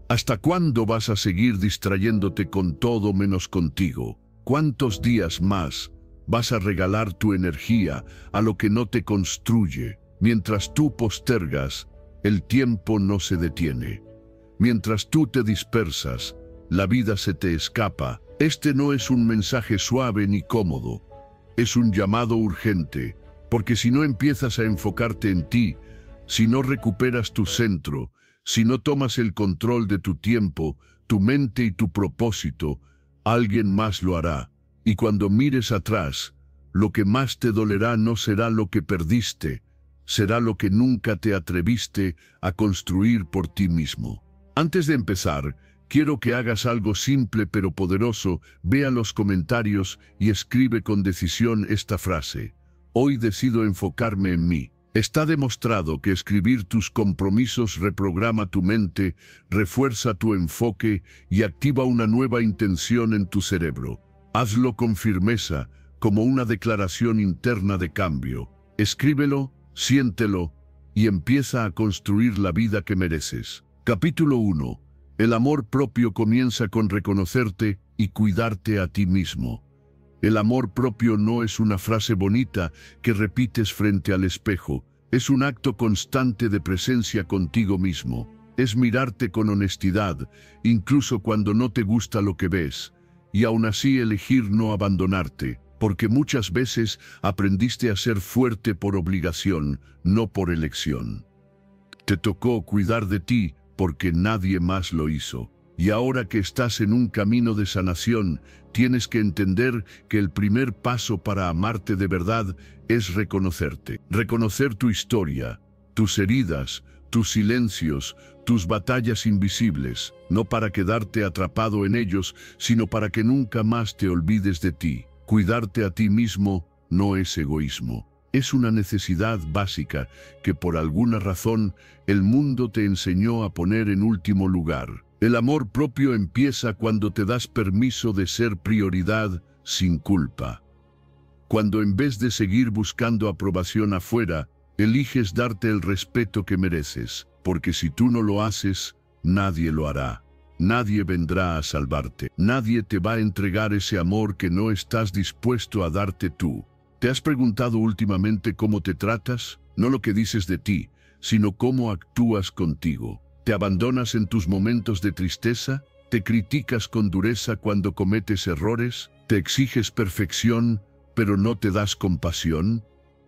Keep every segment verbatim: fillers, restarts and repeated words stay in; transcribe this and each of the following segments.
¿Hasta cuándo vas a seguir distrayéndote con todo menos contigo? ¿Cuántos días más vas a regalar tu energía a lo que no te construye? Mientras tú postergas, el tiempo no se detiene. Mientras tú te dispersas, la vida se te escapa. Este no es un mensaje suave ni cómodo. Es un llamado urgente, porque si no empiezas a enfocarte en ti, si no recuperas tu centro, si no tomas el control de tu tiempo, tu mente y tu propósito, alguien más lo hará. Y cuando mires atrás, lo que más te dolerá no será lo que perdiste, será lo que nunca te atreviste a construir por ti mismo. Antes de empezar, quiero que hagas algo simple pero poderoso. Ve a los comentarios y escribe con decisión esta frase: hoy decido enfocarme en mí. Está demostrado que escribir tus compromisos reprograma tu mente, refuerza tu enfoque y activa una nueva intención en tu cerebro. Hazlo con firmeza, como una declaración interna de cambio. Escríbelo, siéntelo y empieza a construir la vida que mereces. Capítulo uno. El amor propio comienza con reconocerte y cuidarte a ti mismo. El amor propio no es una frase bonita que repites frente al espejo. Es un acto constante de presencia contigo mismo. Es mirarte con honestidad, incluso cuando no te gusta lo que ves, y aún así elegir no abandonarte, porque muchas veces aprendiste a ser fuerte por obligación, no por elección. Te tocó cuidar de ti porque nadie más lo hizo. Y ahora que estás en un camino de sanación, tienes que entender que el primer paso para amarte de verdad es reconocerte. Reconocer tu historia, tus heridas, tus silencios, tus batallas invisibles, no para quedarte atrapado en ellos, sino para que nunca más te olvides de ti. Cuidarte a ti mismo no es egoísmo. Es una necesidad básica que por alguna razón el mundo te enseñó a poner en último lugar. El amor propio empieza cuando te das permiso de ser prioridad sin culpa. Cuando en vez de seguir buscando aprobación afuera, eliges darte el respeto que mereces, porque si tú no lo haces, nadie lo hará. Nadie vendrá a salvarte. Nadie te va a entregar ese amor que no estás dispuesto a darte tú. ¿Te has preguntado últimamente cómo te tratas? No lo que dices de ti, sino cómo actúas contigo. ¿Te abandonas en tus momentos de tristeza? ¿Te criticas con dureza cuando cometes errores? ¿Te exiges perfección, pero no te das compasión?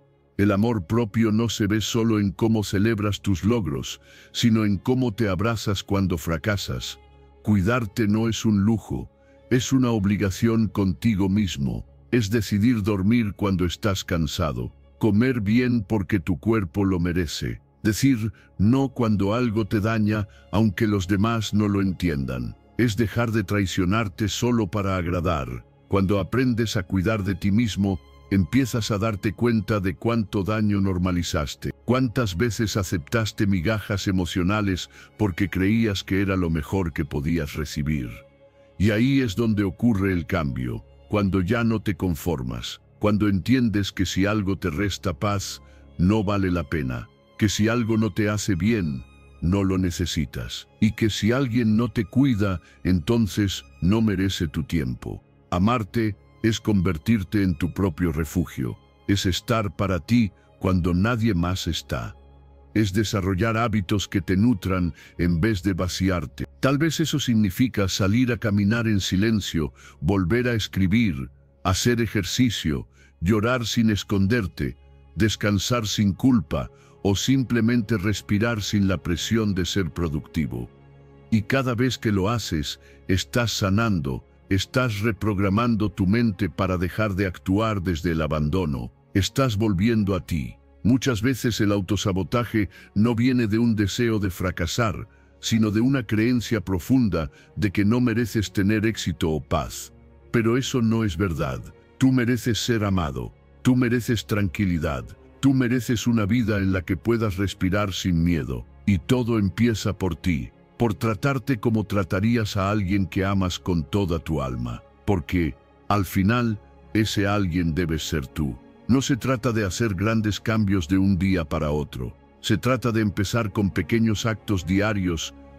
El amor propio no se ve solo en cómo celebras tus logros, sino en cómo te abrazas cuando fracasas. Cuidarte no es un lujo, es una obligación contigo mismo. Es decidir dormir cuando estás cansado, comer bien porque tu cuerpo lo merece, decir no cuando algo te daña, aunque los demás no lo entiendan. Es dejar de traicionarte solo para agradar. Cuando aprendes a cuidar de ti mismo, empiezas a darte cuenta de cuánto daño normalizaste. Cuántas veces aceptaste migajas emocionales porque creías que era lo mejor que podías recibir. Y ahí es donde ocurre el cambio. Cuando ya no te conformas, cuando entiendes que si algo te resta paz, no vale la pena, que si algo no te hace bien, no lo necesitas, y que si alguien no te cuida, entonces no merece tu tiempo. Amarte es convertirte en tu propio refugio, es estar para ti cuando nadie más está. Es desarrollar hábitos que te nutran en vez de vaciarte. Tal vez eso significa salir a caminar en silencio, volver a escribir, hacer ejercicio, llorar sin esconderte, descansar sin culpa o simplemente respirar sin la presión de ser productivo. Y cada vez que lo haces, estás sanando, estás reprogramando tu mente para dejar de actuar desde el abandono, estás volviendo a ti. Muchas veces el autosabotaje no viene de un deseo de fracasar, sino de una creencia profunda de que no mereces tener éxito o paz. Pero eso no es verdad. Tú mereces ser amado, tú mereces tranquilidad, tú mereces una vida en la que puedas respirar sin miedo. Y todo empieza por ti, por tratarte como tratarías a alguien que amas con toda tu alma. Porque, al final, ese alguien debes ser tú. No se trata de hacer grandes cambios de un día para otro. Se trata de empezar con pequeños actos diarios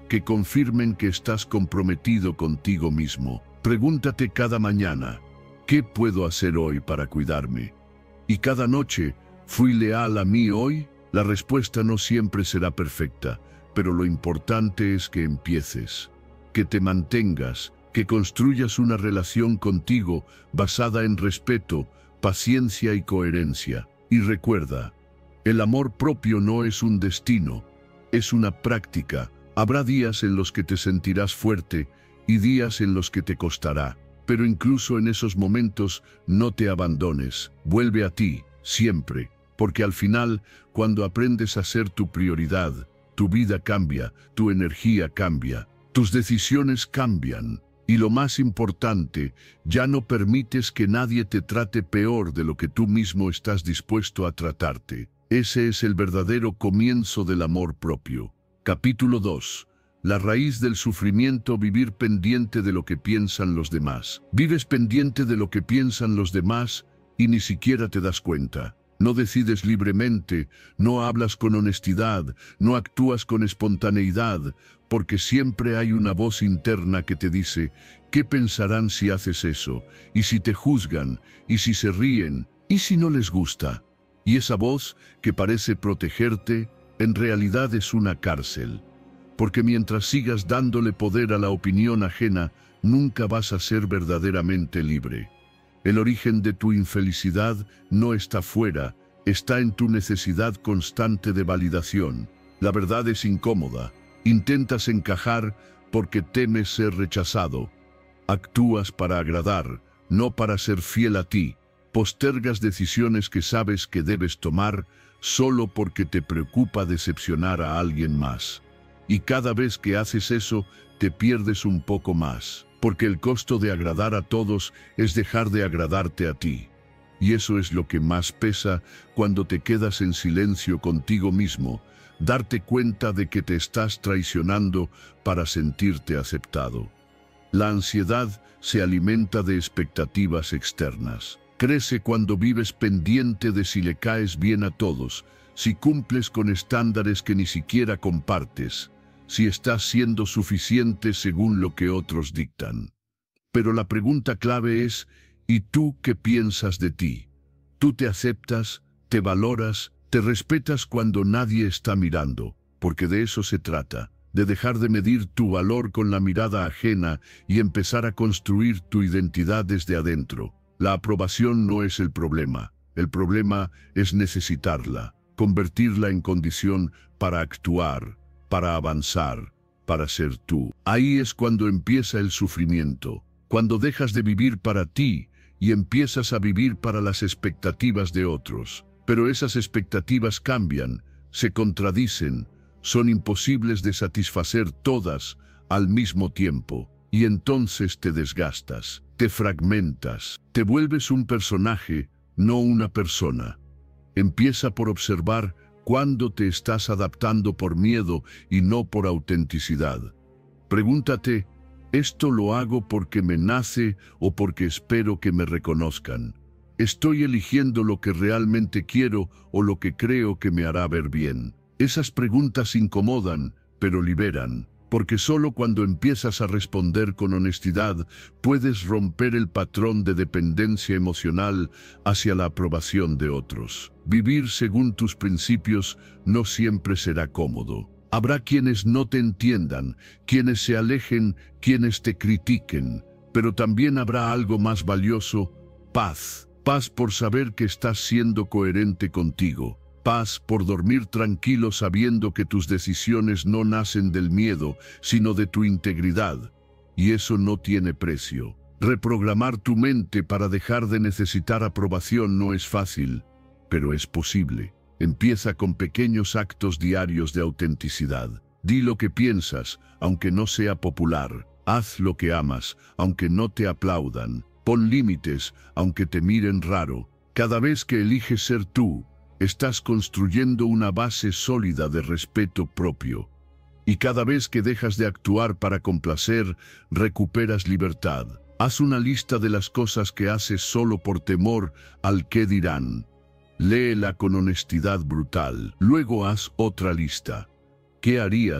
que confirmen que estás comprometido contigo mismo. Pregúntate cada mañana, ¿qué puedo hacer hoy para cuidarme? Y cada noche, ¿fui leal a mí hoy? La respuesta no siempre será perfecta, pero lo importante es que empieces, que te mantengas, que construyas una relación contigo basada en respeto, paciencia y coherencia. Y recuerda, el amor propio no es un destino, es una práctica. Habrá días en los que te sentirás fuerte y días en los que te costará, pero incluso en esos momentos no te abandones, vuelve a ti, siempre, porque al final, cuando aprendes a ser tu prioridad, tu vida cambia, tu energía cambia, tus decisiones cambian, y lo más importante, ya no permites que nadie te trate peor de lo que tú mismo estás dispuesto a tratarte. Ese es el verdadero comienzo del amor propio. Capítulo dos. La raíz del sufrimiento: vivir pendiente de lo que piensan los demás. Vives pendiente de lo que piensan los demás y ni siquiera te das cuenta. No decides libremente, no hablas con honestidad, no actúas con espontaneidad, porque siempre hay una voz interna que te dice, ¿qué pensarán si haces eso? ¿Y si te juzgan? ¿Y si se ríen? ¿Y si no les gusta? Y esa voz, que parece protegerte, en realidad es una cárcel. Porque mientras sigas dándole poder a la opinión ajena, nunca vas a ser verdaderamente libre. El origen de tu infelicidad no está fuera, está en tu necesidad constante de validación. La verdad es incómoda. Intentas encajar porque temes ser rechazado. Actúas para agradar, no para ser fiel a ti. Postergas decisiones que sabes que debes tomar solo porque te preocupa decepcionar a alguien más. Y cada vez que haces eso, te pierdes un poco más, porque el costo de agradar a todos es dejar de agradarte a ti. Y eso es lo que más pesa cuando te quedas en silencio contigo mismo, darte cuenta de que te estás traicionando para sentirte aceptado. La ansiedad se alimenta de expectativas externas. Crece cuando vives pendiente de si le caes bien a todos, si cumples con estándares que ni siquiera compartes, si estás siendo suficiente según lo que otros dictan. Pero la pregunta clave es, ¿y tú qué piensas de ti? ¿Tú te aceptas, te valoras, te respetas cuando nadie está mirando? Porque de eso se trata, de dejar de medir tu valor con la mirada ajena y empezar a construir tu identidad desde adentro. La aprobación no es el problema, el problema es necesitarla, convertirla en condición para actuar, para avanzar, para ser tú. Ahí es cuando empieza el sufrimiento, cuando dejas de vivir para ti y empiezas a vivir para las expectativas de otros. Pero esas expectativas cambian, se contradicen, son imposibles de satisfacer todas al mismo tiempo, y entonces te desgastas, te fragmentas, te vuelves un personaje, no una persona. Empieza por observar cuándo te estás adaptando por miedo y no por autenticidad. Pregúntate, ¿esto lo hago porque me nace o porque espero que me reconozcan? ¿Estoy eligiendo lo que realmente quiero o lo que creo que me hará ver bien? Esas preguntas incomodan, pero liberan, porque solo cuando empiezas a responder con honestidad puedes romper el patrón de dependencia emocional hacia la aprobación de otros. Vivir según tus principios no siempre será cómodo. Habrá quienes no te entiendan, quienes se alejen, quienes te critiquen, pero también habrá algo más valioso: paz. Paz por saber que estás siendo coherente contigo. Paz por dormir tranquilo sabiendo que tus decisiones no nacen del miedo, sino de tu integridad. Y eso no tiene precio. Reprogramar tu mente para dejar de necesitar aprobación no es fácil, pero es posible. Empieza con pequeños actos diarios de autenticidad. Di lo que piensas, aunque no sea popular. Haz lo que amas, aunque no te aplaudan. Pon límites, aunque te miren raro. Cada vez que eliges ser tú, estás construyendo una base sólida de respeto propio. Y cada vez que dejas de actuar para complacer, recuperas libertad. Haz una lista de las cosas que haces solo por temor al qué dirán. Léela con honestidad brutal. Luego haz otra lista. ¿Qué harías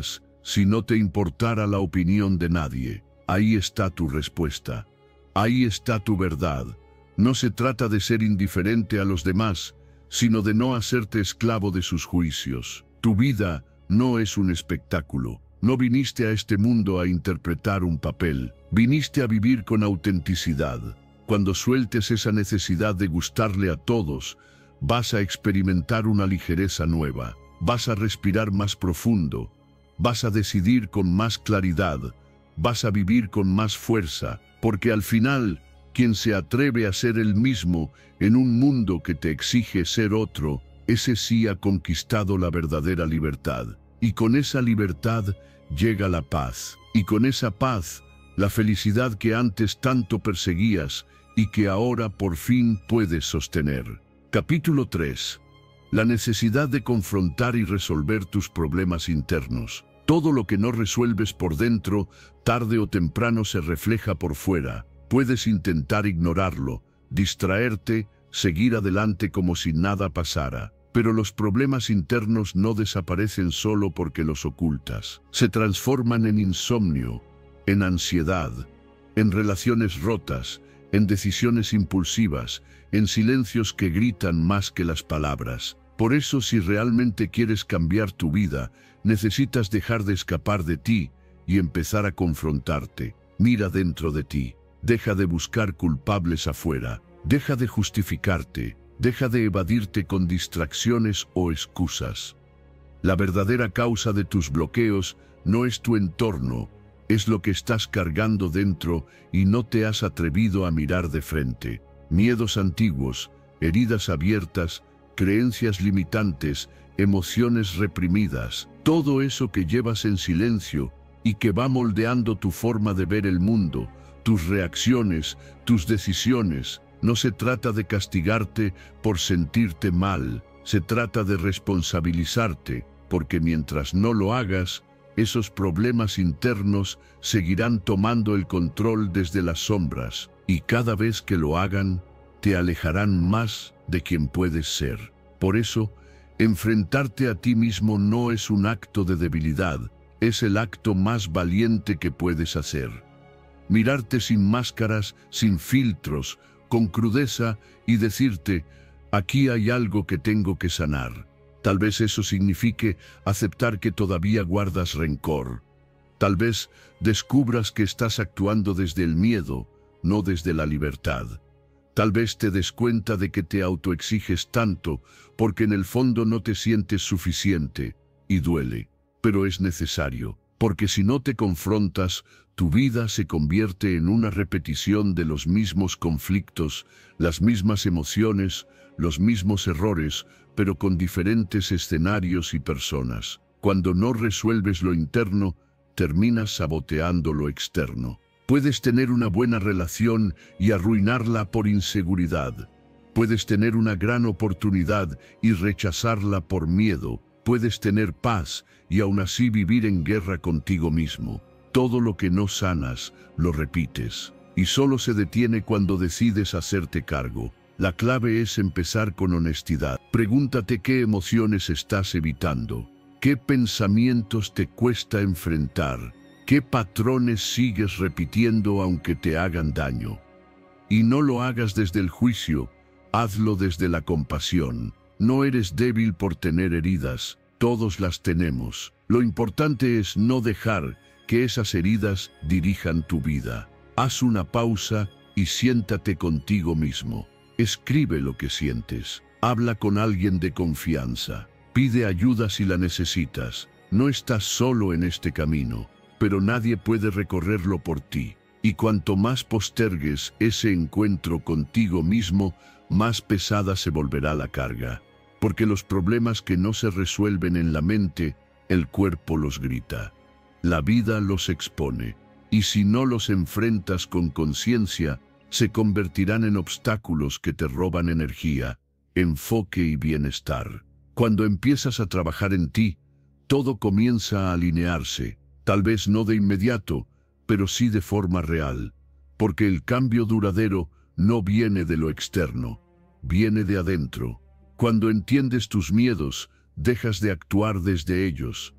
Si no te importara la opinión de nadie, ahí está tu respuesta. Ahí está tu verdad. No se trata de ser indiferente a los demás, sino de no hacerte esclavo de sus juicios. Tu vida no es un espectáculo. No viniste a este mundo a interpretar un papel. Viniste a vivir con autenticidad. Cuando sueltes esa necesidad de gustarle a todos, vas a experimentar una ligereza nueva. Vas a respirar más profundo. Vas a decidir con más claridad. Vas a vivir con más fuerza, porque al final, quien se atreve a ser el mismo en un mundo que te exige ser otro, ese sí ha conquistado la verdadera libertad. Y con esa libertad llega la paz. Y con esa paz, la felicidad que antes tanto perseguías y que ahora por fin puedes sostener. Capítulo tres. La necesidad de confrontar y resolver tus problemas internos. Todo lo que no resuelves por dentro, tarde o temprano se refleja por fuera. Puedes intentar ignorarlo, distraerte, seguir adelante como si nada pasara. Pero los problemas internos no desaparecen solo porque los ocultas. Se transforman en insomnio, en ansiedad, en relaciones rotas, en decisiones impulsivas, en silencios que gritan más que las palabras. Por eso, si realmente quieres cambiar tu vida, necesitas dejar de escapar de ti y empezar a confrontarte. Mira dentro de ti. Deja de buscar culpables afuera. Deja de justificarte. Deja de evadirte con distracciones o excusas. La verdadera causa de tus bloqueos no es tu entorno, es lo que estás cargando dentro y no te has atrevido a mirar de frente. Miedos antiguos, heridas abiertas, creencias limitantes, emociones reprimidas, todo eso que llevas en silencio y que va moldeando tu forma de ver el mundo, tus reacciones, tus decisiones. No se trata de castigarte por sentirte mal, se trata de responsabilizarte, porque mientras no lo hagas, esos problemas internos seguirán tomando el control desde las sombras, y cada vez que lo hagan, te alejarán más de quien puedes ser. Por eso, enfrentarte a ti mismo no es un acto de debilidad, es el acto más valiente que puedes hacer. Mirarte sin máscaras, sin filtros, con crudeza y decirte, aquí hay algo que tengo que sanar. Tal vez eso signifique aceptar que todavía guardas rencor. Tal vez descubras que estás actuando desde el miedo, no desde la libertad. Tal vez te des cuenta de que te autoexiges tanto porque en el fondo no te sientes suficiente y duele, pero es necesario, porque si no te confrontas, tu vida se convierte en una repetición de los mismos conflictos, las mismas emociones, los mismos errores, pero con diferentes escenarios y personas. Cuando no resuelves lo interno, terminas saboteando lo externo. Puedes tener una buena relación y arruinarla por inseguridad. Puedes tener una gran oportunidad y rechazarla por miedo. Puedes tener paz y aún así vivir en guerra contigo mismo. Todo lo que no sanas, lo repites, y solo se detiene cuando decides hacerte cargo. La clave es empezar con honestidad. Pregúntate qué emociones estás evitando, qué pensamientos te cuesta enfrentar, qué patrones sigues repitiendo aunque te hagan daño. Y no lo hagas desde el juicio, hazlo desde la compasión. No eres débil por tener heridas, todos las tenemos. Lo importante es no dejar que esas heridas dirijan tu vida. Haz una pausa y siéntate contigo mismo. Escribe lo que sientes. Habla con alguien de confianza. Pide ayuda si la necesitas. No estás solo en este camino, pero nadie puede recorrerlo por ti. Y cuanto más postergues ese encuentro contigo mismo, más pesada se volverá la carga. Porque los problemas que no se resuelven en la mente, el cuerpo los grita. La vida los expone, y si no los enfrentas con conciencia, se convertirán en obstáculos que te roban energía, enfoque y bienestar. Cuando empiezas a trabajar en ti, todo comienza a alinearse, tal vez no de inmediato, pero sí de forma real, porque el cambio duradero no viene de lo externo, viene de adentro. Cuando entiendes tus miedos, dejas de actuar desde ellos.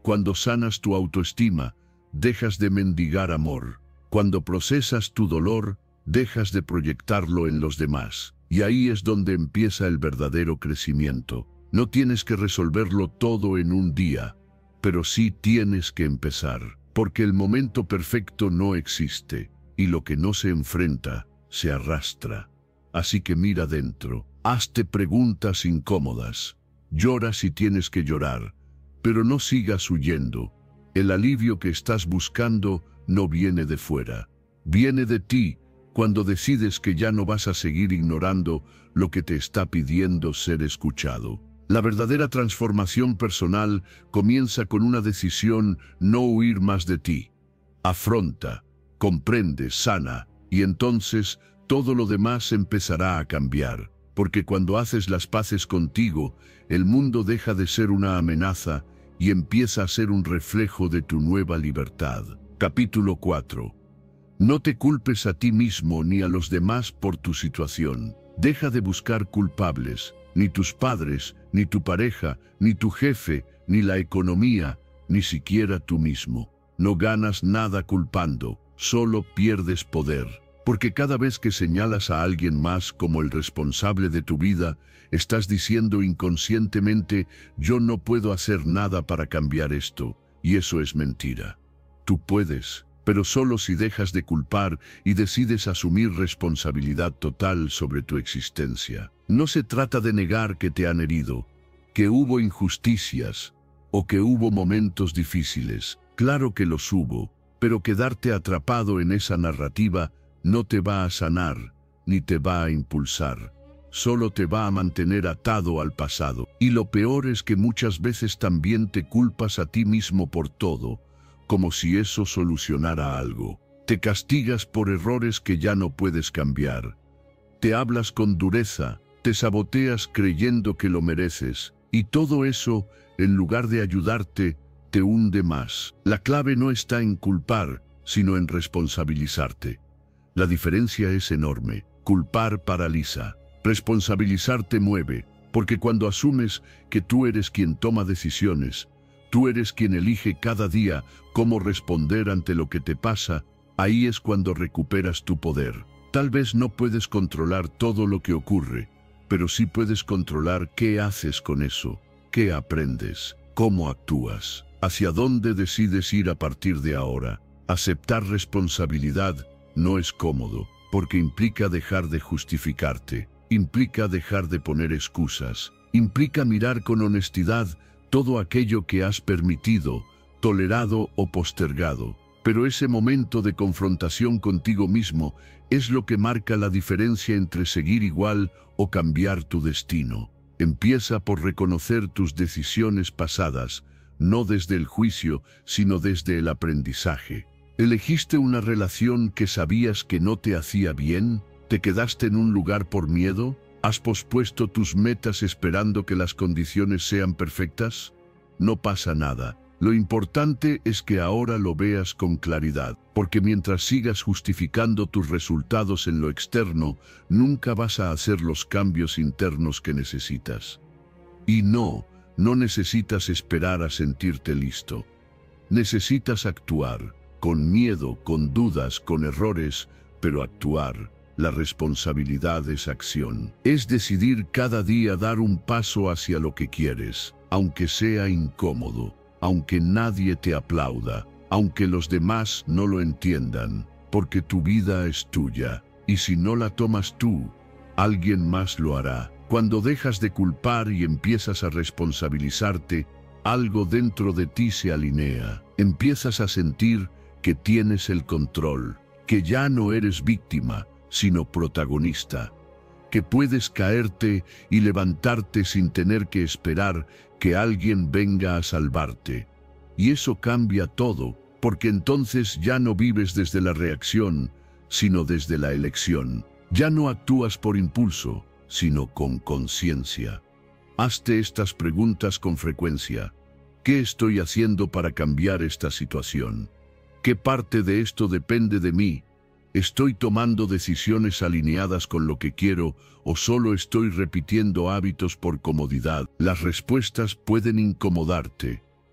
Cuando sanas tu autoestima, dejas de mendigar amor. Cuando procesas tu dolor, dejas de proyectarlo en los demás. Y ahí es donde empieza el verdadero crecimiento. No tienes que resolverlo todo en un día, pero sí tienes que empezar, porque el momento perfecto no existe, y lo que no se enfrenta, se arrastra. Así que mira dentro, hazte preguntas incómodas, llora si tienes que llorar, pero no sigas huyendo. El alivio que estás buscando no viene de fuera, viene de ti, cuando decides que ya no vas a seguir ignorando lo que te está pidiendo ser escuchado. La verdadera transformación personal comienza con una decisión: no huir más de ti. Afronta, comprende, sana, y entonces todo lo demás empezará a cambiar, porque cuando haces las paces contigo, el mundo deja de ser una amenaza y empieza a ser un reflejo de tu nueva libertad. Capítulo cuatro. No te culpes a ti mismo ni a los demás por tu situación. Deja de buscar culpables, ni tus padres, ni tu pareja, ni tu jefe, ni la economía, ni siquiera tú mismo. No ganas nada culpando, solo pierdes poder. Porque cada vez que señalas a alguien más como el responsable de tu vida, estás diciendo inconscientemente: yo no puedo hacer nada para cambiar esto, y eso es mentira. Tú puedes, pero solo si dejas de culpar y decides asumir responsabilidad total sobre tu existencia. No se trata de negar que te han herido, que hubo injusticias o que hubo momentos difíciles. Claro que los hubo, pero quedarte atrapado en esa narrativa no te va a sanar, ni te va a impulsar. Solo te va a mantener atado al pasado. Y lo peor es que muchas veces también te culpas a ti mismo por todo, como si eso solucionara algo. Te castigas por errores que ya no puedes cambiar. Te hablas con dureza, te saboteas creyendo que lo mereces, y todo eso, en lugar de ayudarte, te hunde más. La clave no está en culpar, sino en responsabilizarte. La diferencia es enorme. Culpar paraliza. Responsabilizarte mueve, porque cuando asumes que tú eres quien toma decisiones, tú eres quien elige cada día cómo responder ante lo que te pasa, ahí es cuando recuperas tu poder. Tal vez no puedes controlar todo lo que ocurre, pero sí puedes controlar qué haces con eso, qué aprendes, cómo actúas, hacia dónde decides ir a partir de ahora. Aceptar responsabilidad no es cómodo, porque implica dejar de justificarte, implica dejar de poner excusas, implica mirar con honestidad todo aquello que has permitido, tolerado o postergado. Pero ese momento de confrontación contigo mismo es lo que marca la diferencia entre seguir igual o cambiar tu destino. Empieza por reconocer tus decisiones pasadas, no desde el juicio, sino desde el aprendizaje. ¿Elegiste una relación que sabías que no te hacía bien? ¿Te quedaste en un lugar por miedo? ¿Has pospuesto tus metas esperando que las condiciones sean perfectas? No pasa nada. Lo importante es que ahora lo veas con claridad, porque mientras sigas justificando tus resultados en lo externo, nunca vas a hacer los cambios internos que necesitas. Y no, no necesitas esperar a sentirte listo. Necesitas actuar, con miedo, con dudas, con errores, pero actuar. La responsabilidad es acción. Es decidir cada día dar un paso hacia lo que quieres, aunque sea incómodo, aunque nadie te aplauda, aunque los demás no lo entiendan, porque tu vida es tuya, y si no la tomas tú, alguien más lo hará. Cuando dejas de culpar y empiezas a responsabilizarte, algo dentro de ti se alinea. Empiezas a sentir que tienes el control, que ya no eres víctima, sino protagonista, que puedes caerte y levantarte sin tener que esperar que alguien venga a salvarte. Y eso cambia todo, porque entonces ya no vives desde la reacción, sino desde la elección. Ya no actúas por impulso, sino con conciencia. Hazte estas preguntas con frecuencia. ¿Qué estoy haciendo para cambiar esta situación? ¿Qué parte de esto depende de mí? ¿Estoy tomando decisiones alineadas con lo que quiero o solo estoy repitiendo hábitos por comodidad? Las respuestas pueden incomodarte,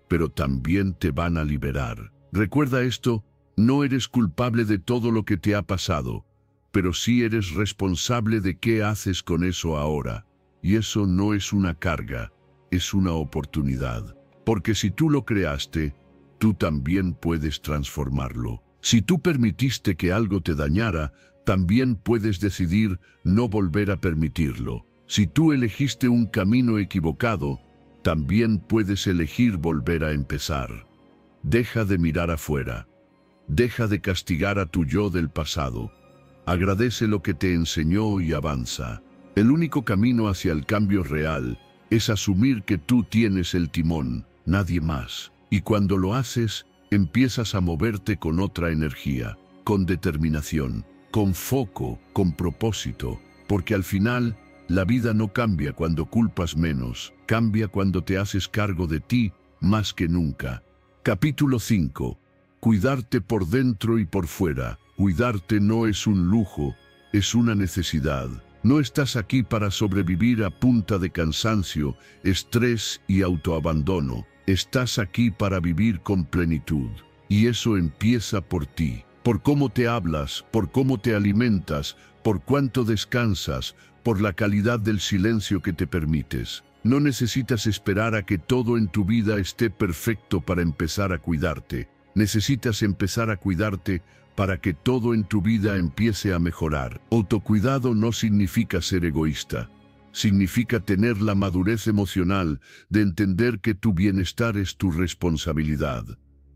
pero también te van a liberar. Recuerda esto, no eres culpable de todo lo que te ha pasado, pero sí eres responsable de qué haces con eso ahora. Y eso no es una carga, es una oportunidad. Porque si tú lo creaste, tú también puedes transformarlo. Si tú permitiste que algo te dañara, también puedes decidir no volver a permitirlo. Si tú elegiste un camino equivocado, también puedes elegir volver a empezar. Deja de mirar afuera. Deja de castigar a tu yo del pasado. Agradece lo que te enseñó y avanza. El único camino hacia el cambio real es asumir que tú tienes el timón, nadie más. Y cuando lo haces, empiezas a moverte con otra energía, con determinación, con foco, con propósito, porque al final, la vida no cambia cuando culpas menos, cambia cuando te haces cargo de ti más que nunca. Capítulo cinco. Cuidarte por dentro y por fuera. Cuidarte no es un lujo, es una necesidad. No estás aquí para sobrevivir a punta de cansancio, estrés y autoabandono. Estás aquí para vivir con plenitud. Y eso empieza por ti. Por cómo te hablas, por cómo te alimentas, por cuánto descansas, por la calidad del silencio que te permites. No necesitas esperar a que todo en tu vida esté perfecto para empezar a cuidarte. Necesitas empezar a cuidarte para que todo en tu vida empiece a mejorar. Autocuidado no significa ser egoísta. Significa tener la madurez emocional de entender que tu bienestar es tu responsabilidad.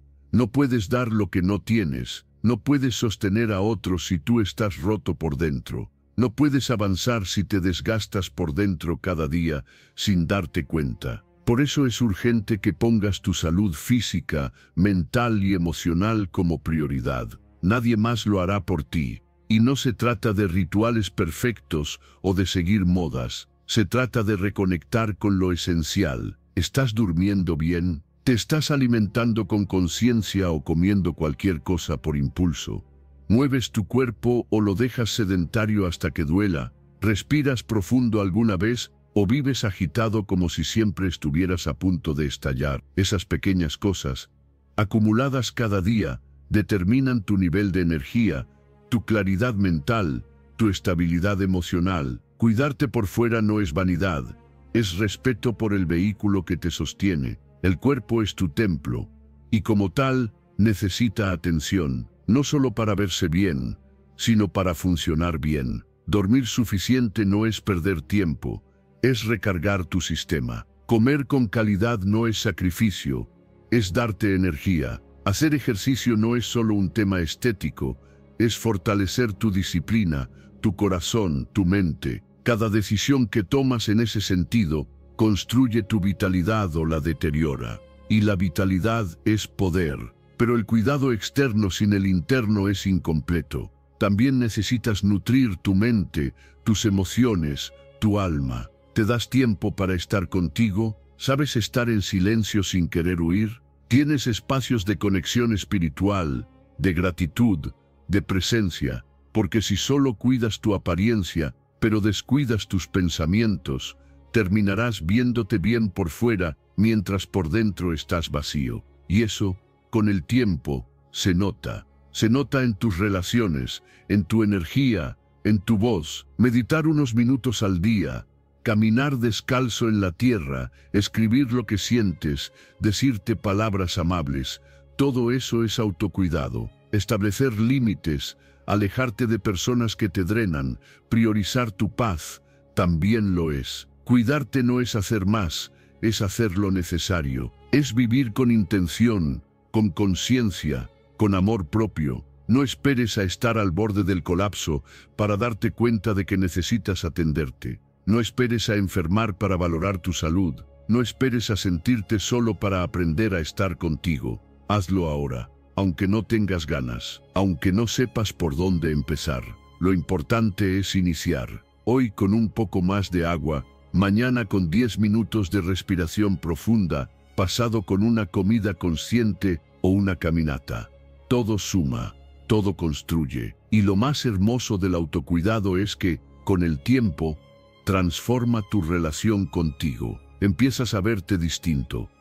No puedes dar lo que no tienes. No puedes sostener a otros si tú estás roto por dentro. No puedes avanzar si te desgastas por dentro cada día sin darte cuenta. Por eso es urgente que pongas tu salud física, mental y emocional como prioridad. Nadie más lo hará por ti. Y no se trata de rituales perfectos o de seguir modas. Se trata de reconectar con lo esencial. ¿Estás durmiendo bien? ¿Te estás alimentando con conciencia o comiendo cualquier cosa por impulso? ¿Mueves tu cuerpo o lo dejas sedentario hasta que duela? ¿Respiras profundo alguna vez o vives agitado como si siempre estuvieras a punto de estallar? Esas pequeñas cosas, acumuladas cada día, determinan tu nivel de energía, tu claridad mental, tu estabilidad emocional. Cuidarte por fuera no es vanidad, es respeto por el vehículo que te sostiene. El cuerpo es tu templo, y como tal, necesita atención, no solo para verse bien, sino para funcionar bien. Dormir suficiente no es perder tiempo, es recargar tu sistema. Comer con calidad no es sacrificio, es darte energía. Hacer ejercicio no es solo un tema estético, es fortalecer tu disciplina, tu corazón, tu mente. Cada decisión que tomas en ese sentido construye tu vitalidad o la deteriora. Y la vitalidad es poder. Pero el cuidado externo sin el interno es incompleto. También necesitas nutrir tu mente, tus emociones, tu alma. ¿Te das tiempo para estar contigo? ¿Sabes estar en silencio sin querer huir? ¿Tienes espacios de conexión espiritual, de gratitud, de presencia? Porque si solo cuidas tu apariencia, pero descuidas tus pensamientos, terminarás viéndote bien por fuera, mientras por dentro estás vacío. Y eso, con el tiempo, se nota. Se nota en tus relaciones, en tu energía, en tu voz. Meditar unos minutos al día, caminar descalzo en la tierra, escribir lo que sientes, decirte palabras amables, todo eso es autocuidado. Establecer límites, alejarte de personas que te drenan, priorizar tu paz, también lo es. Cuidarte no es hacer más, es hacer lo necesario. Es vivir con intención, con conciencia, con amor propio. No esperes a estar al borde del colapso para darte cuenta de que necesitas atenderte. No esperes a enfermar para valorar tu salud. No esperes a sentirte solo para aprender a estar contigo. Hazlo ahora, aunque no tengas ganas, aunque no sepas por dónde empezar. Lo importante es iniciar. Hoy con un poco más de agua, mañana con diez minutos de respiración profunda, pasado con una comida consciente o una caminata. Todo suma, todo construye. Y lo más hermoso del autocuidado es que, con el tiempo, transforma tu relación contigo. Empiezas a verte distinto.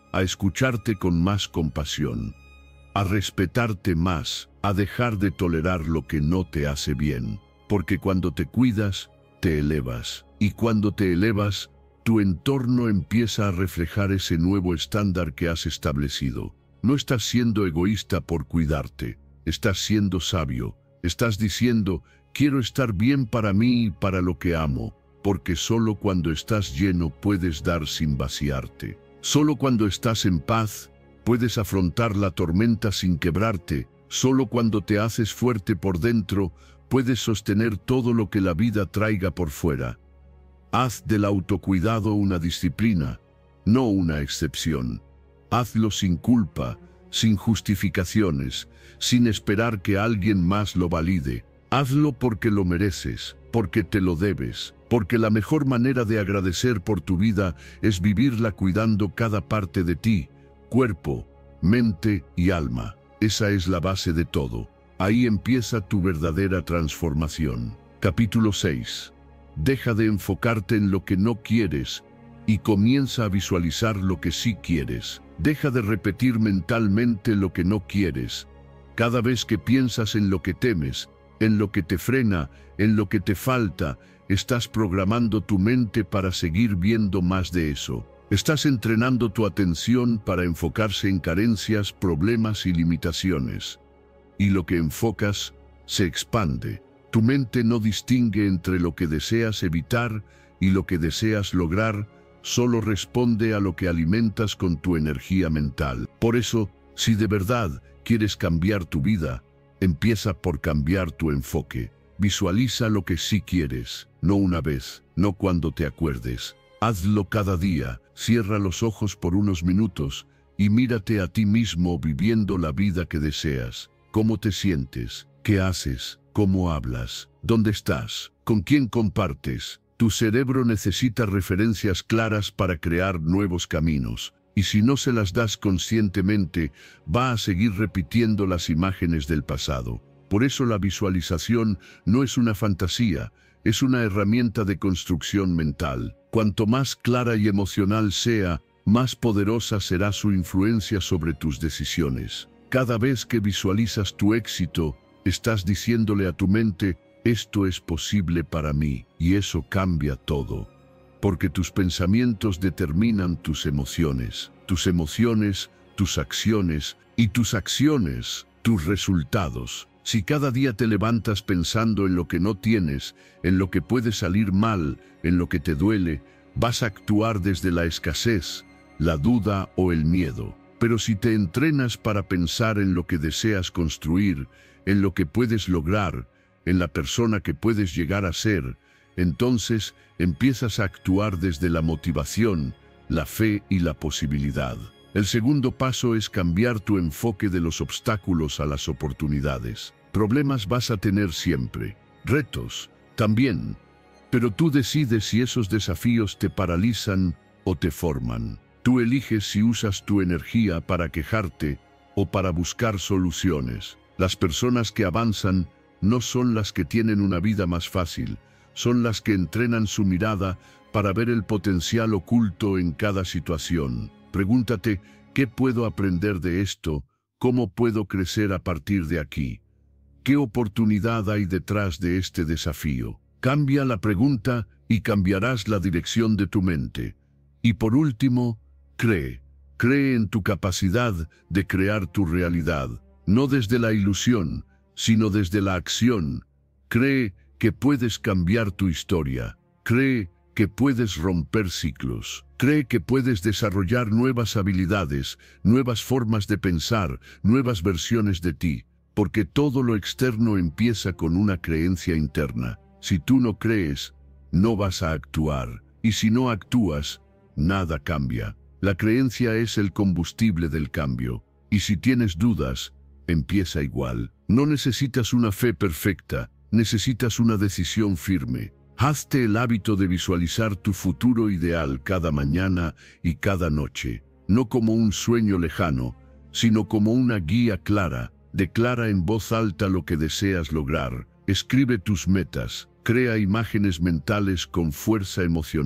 a escucharte con más compasión, a respetarte más, a dejar de tolerar lo que no te hace bien. Porque cuando te cuidas, te elevas. Y cuando te elevas, tu entorno empieza a reflejar ese nuevo estándar que has establecido. No estás siendo egoísta por cuidarte, estás siendo sabio. Estás diciendo, quiero estar bien para mí y para lo que amo, porque solo cuando estás lleno puedes dar sin vaciarte. Solo cuando estás en paz, puedes afrontar la tormenta sin quebrarte. Solo cuando te haces fuerte por dentro, puedes sostener todo lo que la vida traiga por fuera. Haz del autocuidado una disciplina, no una excepción. Hazlo sin culpa, sin justificaciones, sin esperar que alguien más lo valide. Hazlo porque lo mereces, porque te lo debes, porque la mejor manera de agradecer por tu vida es vivirla cuidando cada parte de ti, cuerpo, mente y alma. Esa es la base de todo. Ahí empieza tu verdadera transformación. Capítulo seis. Deja de enfocarte en lo que no quieres y comienza a visualizar lo que sí quieres. Deja de repetir mentalmente lo que no quieres. Cada vez que piensas en lo que temes, en lo que te frena, en lo que te falta, estás programando tu mente para seguir viendo más de eso. Estás entrenando tu atención para enfocarse en carencias, problemas y limitaciones. Y lo que enfocas se expande. Tu mente no distingue entre lo que deseas evitar y lo que deseas lograr, solo responde a lo que alimentas con tu energía mental. Por eso, si de verdad quieres cambiar tu vida, empieza por cambiar tu enfoque. Visualiza lo que sí quieres, no una vez, no cuando te acuerdes. Hazlo cada día, cierra los ojos por unos minutos y mírate a ti mismo viviendo la vida que deseas. ¿Cómo te sientes? ¿Qué haces? ¿Cómo hablas? ¿Dónde estás? ¿Con quién compartes? Tu cerebro necesita referencias claras para crear nuevos caminos, y si no se las das conscientemente, va a seguir repitiendo las imágenes del pasado. Por eso la visualización no es una fantasía, es una herramienta de construcción mental. Cuanto más clara y emocional sea, más poderosa será su influencia sobre tus decisiones. Cada vez que visualizas tu éxito, estás diciéndole a tu mente, esto es posible para mí, y eso cambia todo. Porque tus pensamientos determinan tus emociones, tus emociones, tus acciones, y tus acciones, tus resultados. Si cada día te levantas pensando en lo que no tienes, en lo que puede salir mal, en lo que te duele, vas a actuar desde la escasez, la duda o el miedo. Pero si te entrenas para pensar en lo que deseas construir, en lo que puedes lograr, en la persona que puedes llegar a ser, entonces empiezas a actuar desde la motivación, la fe y la posibilidad. El segundo paso es cambiar tu enfoque de los obstáculos a las oportunidades. Problemas vas a tener siempre, retos también, pero tú decides si esos desafíos te paralizan o te forman. Tú eliges si usas tu energía para quejarte o para buscar soluciones. Las personas que avanzan no son las que tienen una vida más fácil, son las que entrenan su mirada para ver el potencial oculto en cada situación. Pregúntate, ¿qué puedo aprender de esto? ¿Cómo puedo crecer a partir de aquí? ¿Qué oportunidad hay detrás de este desafío? Cambia la pregunta y cambiarás la dirección de tu mente. Y por último, cree. Cree en tu capacidad de crear tu realidad, no desde la ilusión, sino desde la acción. Cree que puedes cambiar tu historia. Cree que puedes romper ciclos. Cree que puedes desarrollar nuevas habilidades, nuevas formas de pensar, nuevas versiones de ti. Porque todo lo externo empieza con una creencia interna. Si tú no crees, no vas a actuar. Y si no actúas, nada cambia. La creencia es el combustible del cambio. Y si tienes dudas, empieza igual. No necesitas una fe perfecta, necesitas una decisión firme. Hazte el hábito de visualizar tu futuro ideal cada mañana y cada noche. No como un sueño lejano, sino como una guía clara. Declara en voz alta lo que deseas lograr. Escribe tus metas. Crea imágenes mentales con fuerza emocional.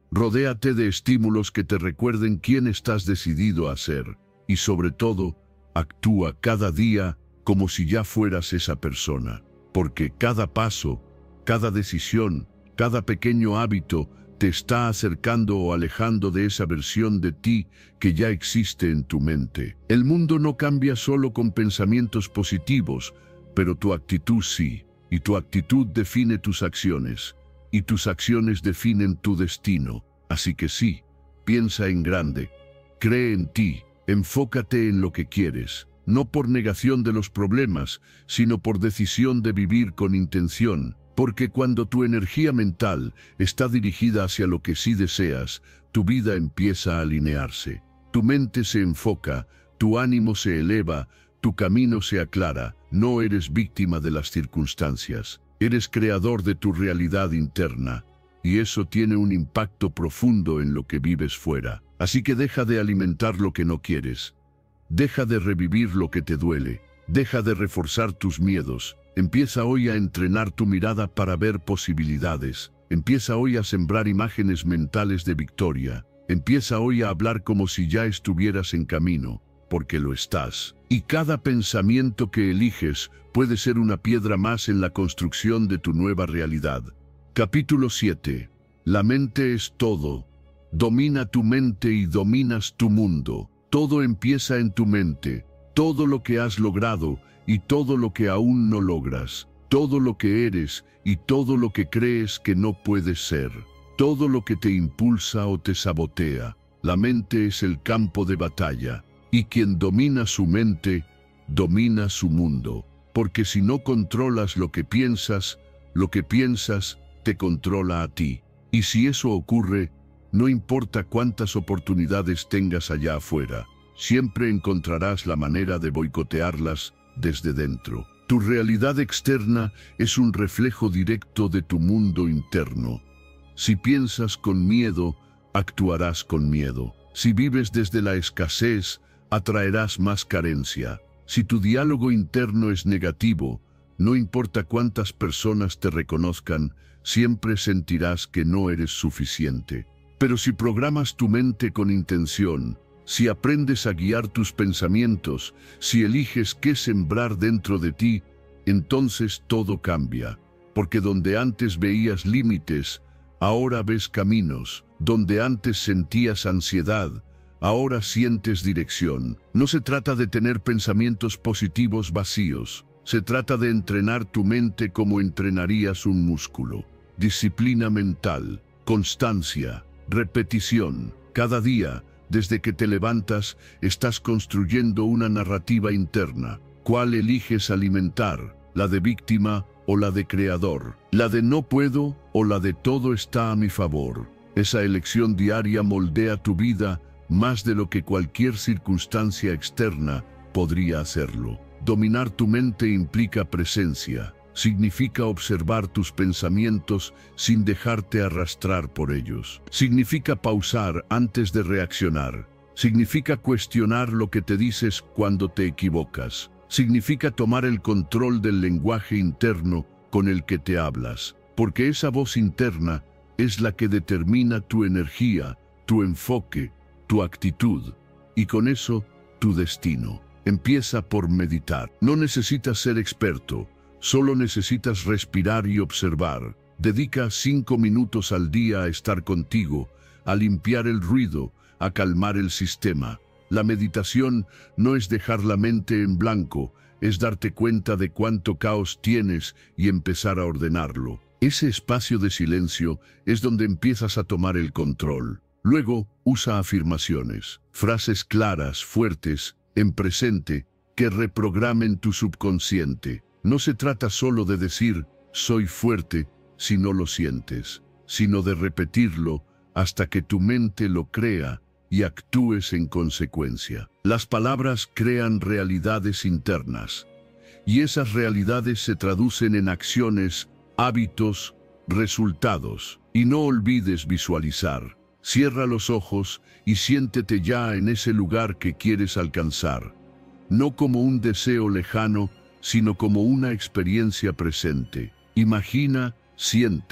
Rodéate de estímulos que te recuerden quién estás decidido a ser. Y sobre todo, actúa cada día como si ya fueras esa persona. Porque cada paso, cada decisión, cada pequeño hábito te está acercando o alejando de esa versión de ti que ya existe en tu mente. El mundo no cambia solo con pensamientos positivos, pero tu actitud sí. Y tu actitud define tus acciones. Y tus acciones definen tu destino. Así que sí, piensa en grande. Cree en ti. Enfócate en lo que quieres. No por negación de los problemas, sino por decisión de vivir con intención. Porque cuando tu energía mental está dirigida hacia lo que sí deseas, tu vida empieza a alinearse. Tu mente se enfoca, tu ánimo se eleva, tu camino se aclara. No eres víctima de las circunstancias. Eres creador de tu realidad interna. Y eso tiene un impacto profundo en lo que vives fuera. Así que deja de alimentar lo que no quieres. Deja de revivir lo que te duele. Deja de reforzar tus miedos. Empieza hoy a entrenar tu mirada para ver posibilidades. Empieza hoy a sembrar imágenes mentales de victoria. Empieza hoy a hablar como si ya estuvieras en camino, porque lo estás. Y cada pensamiento que eliges puede ser una piedra más en la construcción de tu nueva realidad. Capítulo siete. La mente es todo. Domina tu mente y dominas tu mundo. Todo empieza en tu mente. Todo lo que has logrado y todo lo que aún no logras, todo lo que eres y todo lo que crees que no puedes ser, todo lo que te impulsa o te sabotea. La mente es el campo de batalla, y quien domina su mente, domina su mundo. Porque si no controlas lo que piensas, lo que piensas te controla a ti. Y si eso ocurre, no importa cuántas oportunidades tengas allá afuera, siempre encontrarás la manera de boicotearlas desde dentro. Tu realidad externa es un reflejo directo de tu mundo interno. Si piensas con miedo, actuarás con miedo. Si vives desde la escasez, atraerás más carencia. Si tu diálogo interno es negativo, no importa cuántas personas te reconozcan, siempre sentirás que no eres suficiente. Pero si programas tu mente con intención, si aprendes a guiar tus pensamientos, si eliges qué sembrar dentro de ti, entonces todo cambia. Porque donde antes veías límites, ahora ves caminos. Donde antes sentías ansiedad, ahora sientes dirección. No se trata de tener pensamientos positivos vacíos. Se trata de entrenar tu mente como entrenarías un músculo. Disciplina mental, constancia, repetición. Cada día, desde que te levantas, estás construyendo una narrativa interna. ¿Cuál eliges alimentar? ¿La de víctima o la de creador? ¿La de no puedo o la de todo está a mi favor? Esa elección diaria moldea tu vida más de lo que cualquier circunstancia externa podría hacerlo. Dominar tu mente implica presencia. Significa observar tus pensamientos sin dejarte arrastrar por ellos. Significa pausar antes de reaccionar. Significa cuestionar lo que te dices cuando te equivocas. Significa tomar el control del lenguaje interno con el que te hablas. Porque esa voz interna es la que determina tu energía, tu enfoque, tu actitud. Y con eso, tu destino. Empieza por meditar. No necesitas ser experto. Solo necesitas respirar y observar. Dedica cinco minutos al día a estar contigo, a limpiar el ruido, a calmar el sistema. La meditación no es dejar la mente en blanco, es darte cuenta de cuánto caos tienes y empezar a ordenarlo. Ese espacio de silencio es donde empiezas a tomar el control. Luego, usa afirmaciones, frases claras, fuertes, en presente, que reprogramen tu subconsciente. No se trata solo de decir, soy fuerte, si no lo sientes, sino de repetirlo hasta que tu mente lo crea y actúes en consecuencia. Las palabras crean realidades internas, y esas realidades se traducen en acciones, hábitos, resultados. Y no olvides visualizar. Cierra los ojos y siéntete ya en ese lugar que quieres alcanzar, no como un deseo lejano, sino como una experiencia presente. Imagina, siente,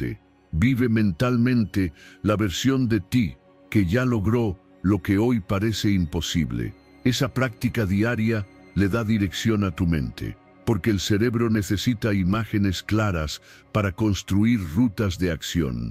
Vive mentalmente la versión de ti que ya logró lo que hoy parece imposible. Esa práctica diaria le da dirección a tu mente, porque el cerebro necesita imágenes claras para construir rutas de acción.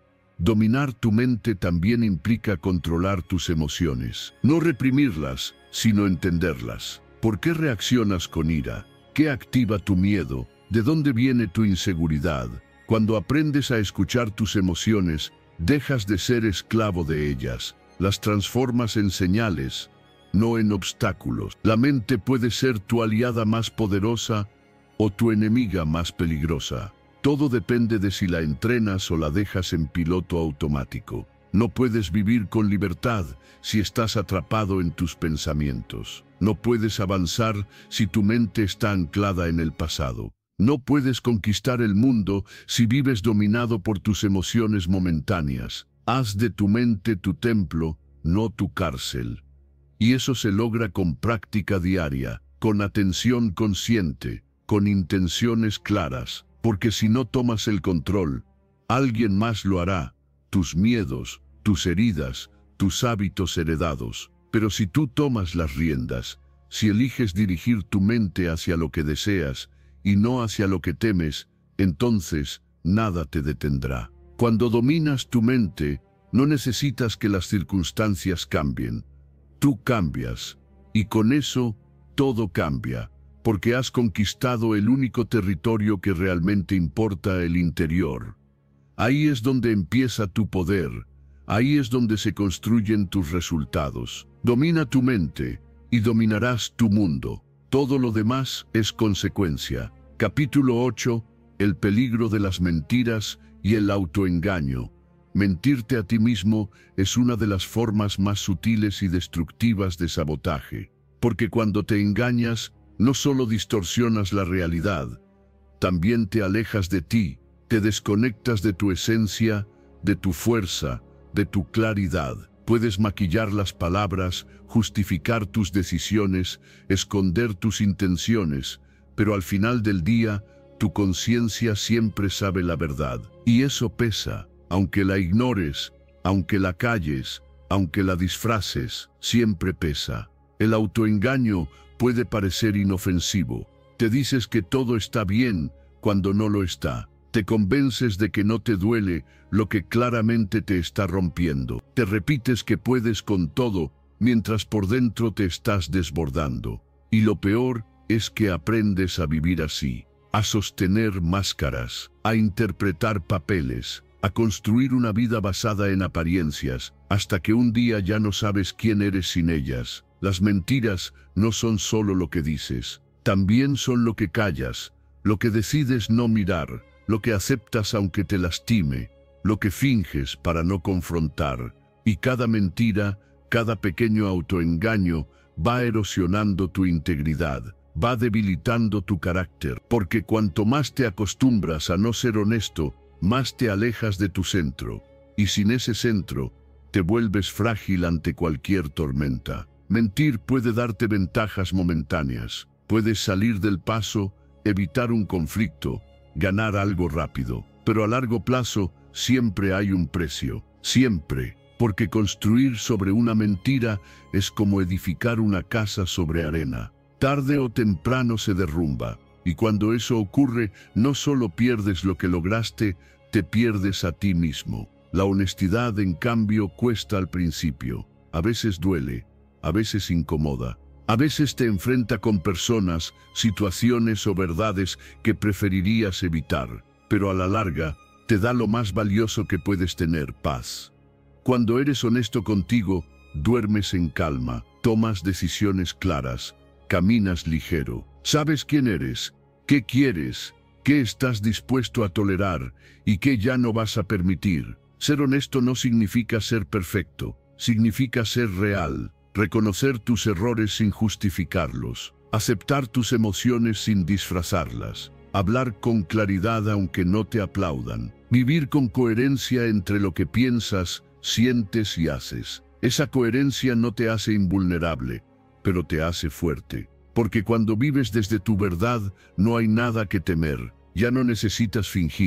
Dominar tu mente también implica controlar tus emociones. No reprimirlas, sino entenderlas. ¿Por qué reaccionas con ira? ¿Qué activa tu miedo? ¿De dónde viene tu inseguridad? Cuando aprendes a escuchar tus emociones, dejas de ser esclavo de ellas. Las transformas en señales, no en obstáculos. La mente puede ser tu aliada más poderosa o tu enemiga más peligrosa. Todo depende de si la entrenas o la dejas en piloto automático. No puedes vivir con libertad si estás atrapado en tus pensamientos. No puedes avanzar si tu mente está anclada en el pasado. No puedes conquistar el mundo si vives dominado por tus emociones momentáneas. Haz de tu mente tu templo, no tu cárcel. Y eso se logra con práctica diaria, con atención consciente, con intenciones claras. Porque si no tomas el control, alguien más lo hará. Tus miedos, tus heridas, tus hábitos heredados. Pero si tú tomas las riendas, si eliges dirigir tu mente hacia lo que deseas y no hacia lo que temes, entonces nada te detendrá. Cuando dominas tu mente, no necesitas que las circunstancias cambien. Tú cambias, y con eso todo cambia. Porque has conquistado el único territorio que realmente importa, el interior. Ahí es donde empieza tu poder, ahí es donde se construyen tus resultados. Domina tu mente y dominarás tu mundo. Todo lo demás es consecuencia. Capítulo ocho. El peligro de las mentiras y el autoengaño. Mentirte a ti mismo es una de las formas más sutiles y destructivas de sabotaje. Porque cuando te engañas, no solo distorsionas la realidad, también te alejas de ti, te desconectas de tu esencia, de tu fuerza, de tu claridad. Puedes maquillar las palabras, justificar tus decisiones, esconder tus intenciones, pero al final del día, tu conciencia siempre sabe la verdad. Y eso pesa, aunque la ignores, aunque la calles, aunque la disfraces, siempre pesa. El autoengaño puede parecer inofensivo. Te dices que todo está bien cuando no lo está. Te convences de que no te duele lo que claramente te está rompiendo. Te repites que puedes con todo mientras por dentro te estás desbordando. Y lo peor es que aprendes a vivir así, a sostener máscaras, a interpretar papeles, a construir una vida basada en apariencias, hasta que un día ya no sabes quién eres sin ellas. Las mentiras no son solo lo que dices, también son lo que callas, lo que decides no mirar, lo que aceptas aunque te lastime, lo que finges para no confrontar. Y cada mentira, cada pequeño autoengaño va erosionando tu integridad, va debilitando tu carácter, porque cuanto más te acostumbras a no ser honesto, más te alejas de tu centro, y sin ese centro, te vuelves frágil ante cualquier tormenta. Mentir puede darte ventajas momentáneas. Puedes salir del paso, evitar un conflicto, ganar algo rápido. Pero a largo plazo siempre hay un precio. Siempre. Porque construir sobre una mentira es como edificar una casa sobre arena. Tarde o temprano se derrumba. Y cuando eso ocurre, no solo pierdes lo que lograste, te pierdes a ti mismo. La honestidad, en cambio, cuesta al principio. A veces duele. A veces incomoda, a veces te enfrenta con personas, situaciones o verdades que preferirías evitar, pero a la larga te da lo más valioso que puedes tener: paz. Cuando eres honesto contigo, duermes en calma, tomas decisiones claras, caminas ligero, sabes quién eres, qué quieres, qué estás dispuesto a tolerar y qué ya no vas a permitir. Ser honesto no significa ser perfecto, significa ser real. Reconocer tus errores sin justificarlos, aceptar tus emociones sin disfrazarlas, hablar con claridad aunque no te aplaudan, vivir con coherencia entre lo que piensas, sientes y haces. Esa coherencia no te hace invulnerable, pero te hace fuerte, porque cuando vives desde tu verdad no hay nada que temer, ya no necesitas fingir,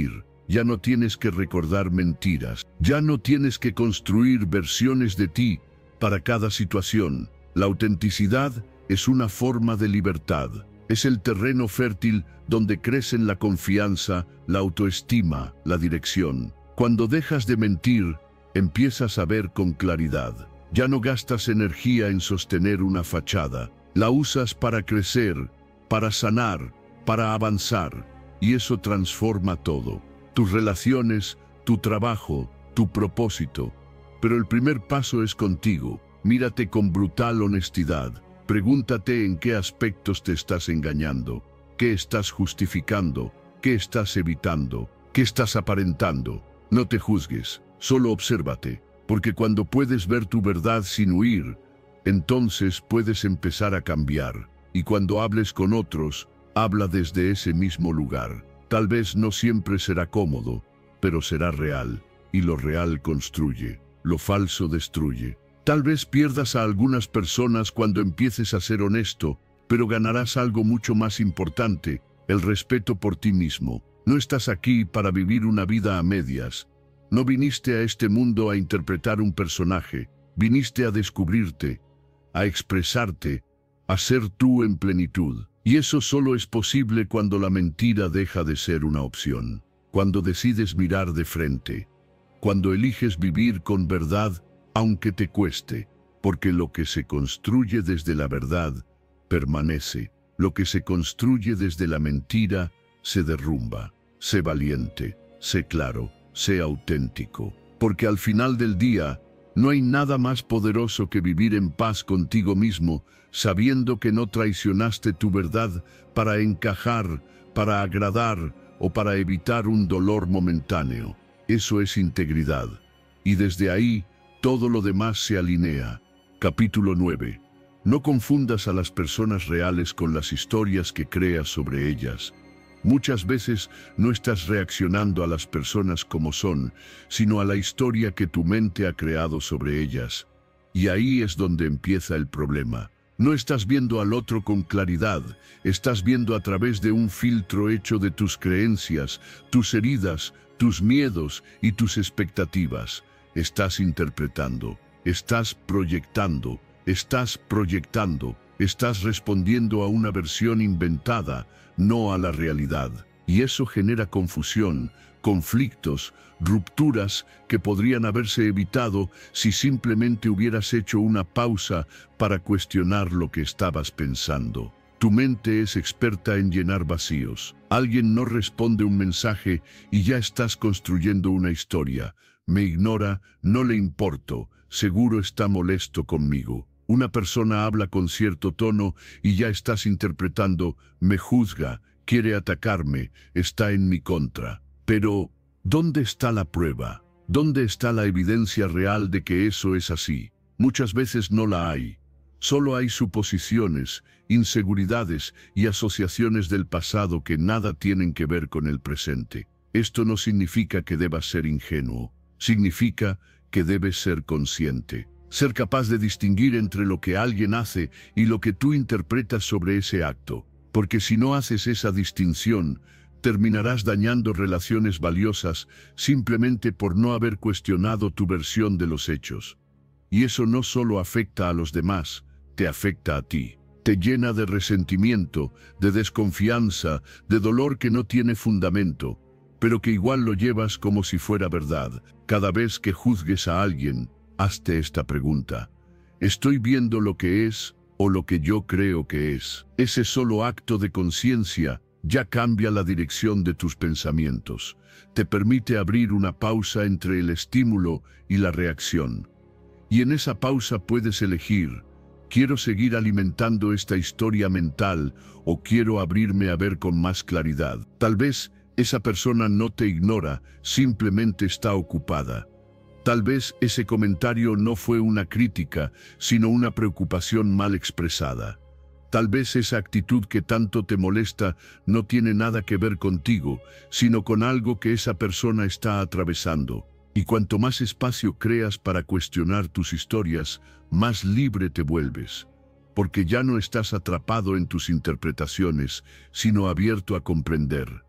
Ya no tienes que recordar mentiras. Ya no tienes que construir versiones de ti para cada situación. La autenticidad es una forma de libertad. Es el terreno fértil donde crecen la confianza, la autoestima, la dirección. Cuando dejas de mentir, empiezas a ver con claridad. Ya no gastas energía en sostener una fachada. La usas para crecer, para sanar, para avanzar. Y eso transforma todo. Tus relaciones, tu trabajo, tu propósito. Pero el primer paso es contigo. Mírate con brutal honestidad. Pregúntate en qué aspectos te estás engañando, qué estás justificando, qué estás evitando, qué estás aparentando. No te juzgues, solo obsérvate, porque cuando puedes ver tu verdad sin huir, entonces puedes empezar a cambiar. Y cuando hables con otros, habla desde ese mismo lugar. Tal vez no siempre será cómodo, pero será real, y lo real construye, lo falso destruye. Tal vez pierdas a algunas personas cuando empieces a ser honesto, pero ganarás algo mucho más importante, el respeto por ti mismo. No estás aquí para vivir una vida a medias. No viniste a este mundo a interpretar un personaje, viniste a descubrirte, a expresarte, a ser tú en plenitud. Y eso solo es posible cuando la mentira deja de ser una opción, cuando decides mirar de frente, cuando eliges vivir con verdad, aunque te cueste, porque lo que se construye desde la verdad permanece, lo que se construye desde la mentira se derrumba. Sé valiente, sé claro, sé auténtico, porque al final del día no hay nada más poderoso que vivir en paz contigo mismo, sabiendo que no traicionaste tu verdad para encajar, para agradar o para evitar un dolor momentáneo. Eso es integridad, y desde ahí todo lo demás se alinea. Capítulo nueve. No confundas a las personas reales con las historias que creas sobre ellas. Muchas veces no estás reaccionando a las personas como son, sino a la historia que tu mente ha creado sobre ellas. Y ahí es donde empieza el problema. No estás viendo al otro con claridad, estás viendo a través de un filtro hecho de tus creencias, tus heridas, tus miedos y tus expectativas. Estás interpretando, estás proyectando, estás proyectando, estás respondiendo a una versión inventada, no a la realidad. Y eso genera confusión, conflictos, rupturas que podrían haberse evitado si simplemente hubieras hecho una pausa para cuestionar lo que estabas pensando. Tu mente es experta en llenar vacíos. Alguien no responde un mensaje y ya estás construyendo una historia. Me ignora, no le importo, seguro está molesto conmigo. Una persona habla con cierto tono y ya estás interpretando, me juzga, quiere atacarme, está en mi contra. Pero, ¿dónde está la prueba? ¿Dónde está la evidencia real de que eso es así? Muchas veces no la hay. Solo hay suposiciones, inseguridades y asociaciones del pasado que nada tienen que ver con el presente. Esto no significa que debas ser ingenuo. Significa que debes ser consciente, ser capaz de distinguir entre lo que alguien hace y lo que tú interpretas sobre ese acto, porque si no haces esa distinción, terminarás dañando relaciones valiosas simplemente por no haber cuestionado tu versión de los hechos. Y eso no solo afecta a los demás, te afecta a ti. Te llena de resentimiento, de desconfianza, de dolor que no tiene fundamento, pero que igual lo llevas como si fuera verdad. Cada vez que juzgues a alguien, hazte esta pregunta. ¿Estoy viendo lo que es o lo que yo creo que es? Ese solo acto de conciencia ya cambia la dirección de tus pensamientos. Te permite abrir una pausa entre el estímulo y la reacción. Y en esa pausa puedes elegir, ¿quiero seguir alimentando esta historia mental o quiero abrirme a ver con más claridad? Tal vez esa persona no te ignora, simplemente está ocupada. Tal vez ese comentario no fue una crítica, sino una preocupación mal expresada. Tal vez esa actitud que tanto te molesta no tiene nada que ver contigo, sino con algo que esa persona está atravesando. Y cuanto más espacio creas para cuestionar tus historias, más libre te vuelves, porque ya no estás atrapado en tus interpretaciones, sino abierto a comprender.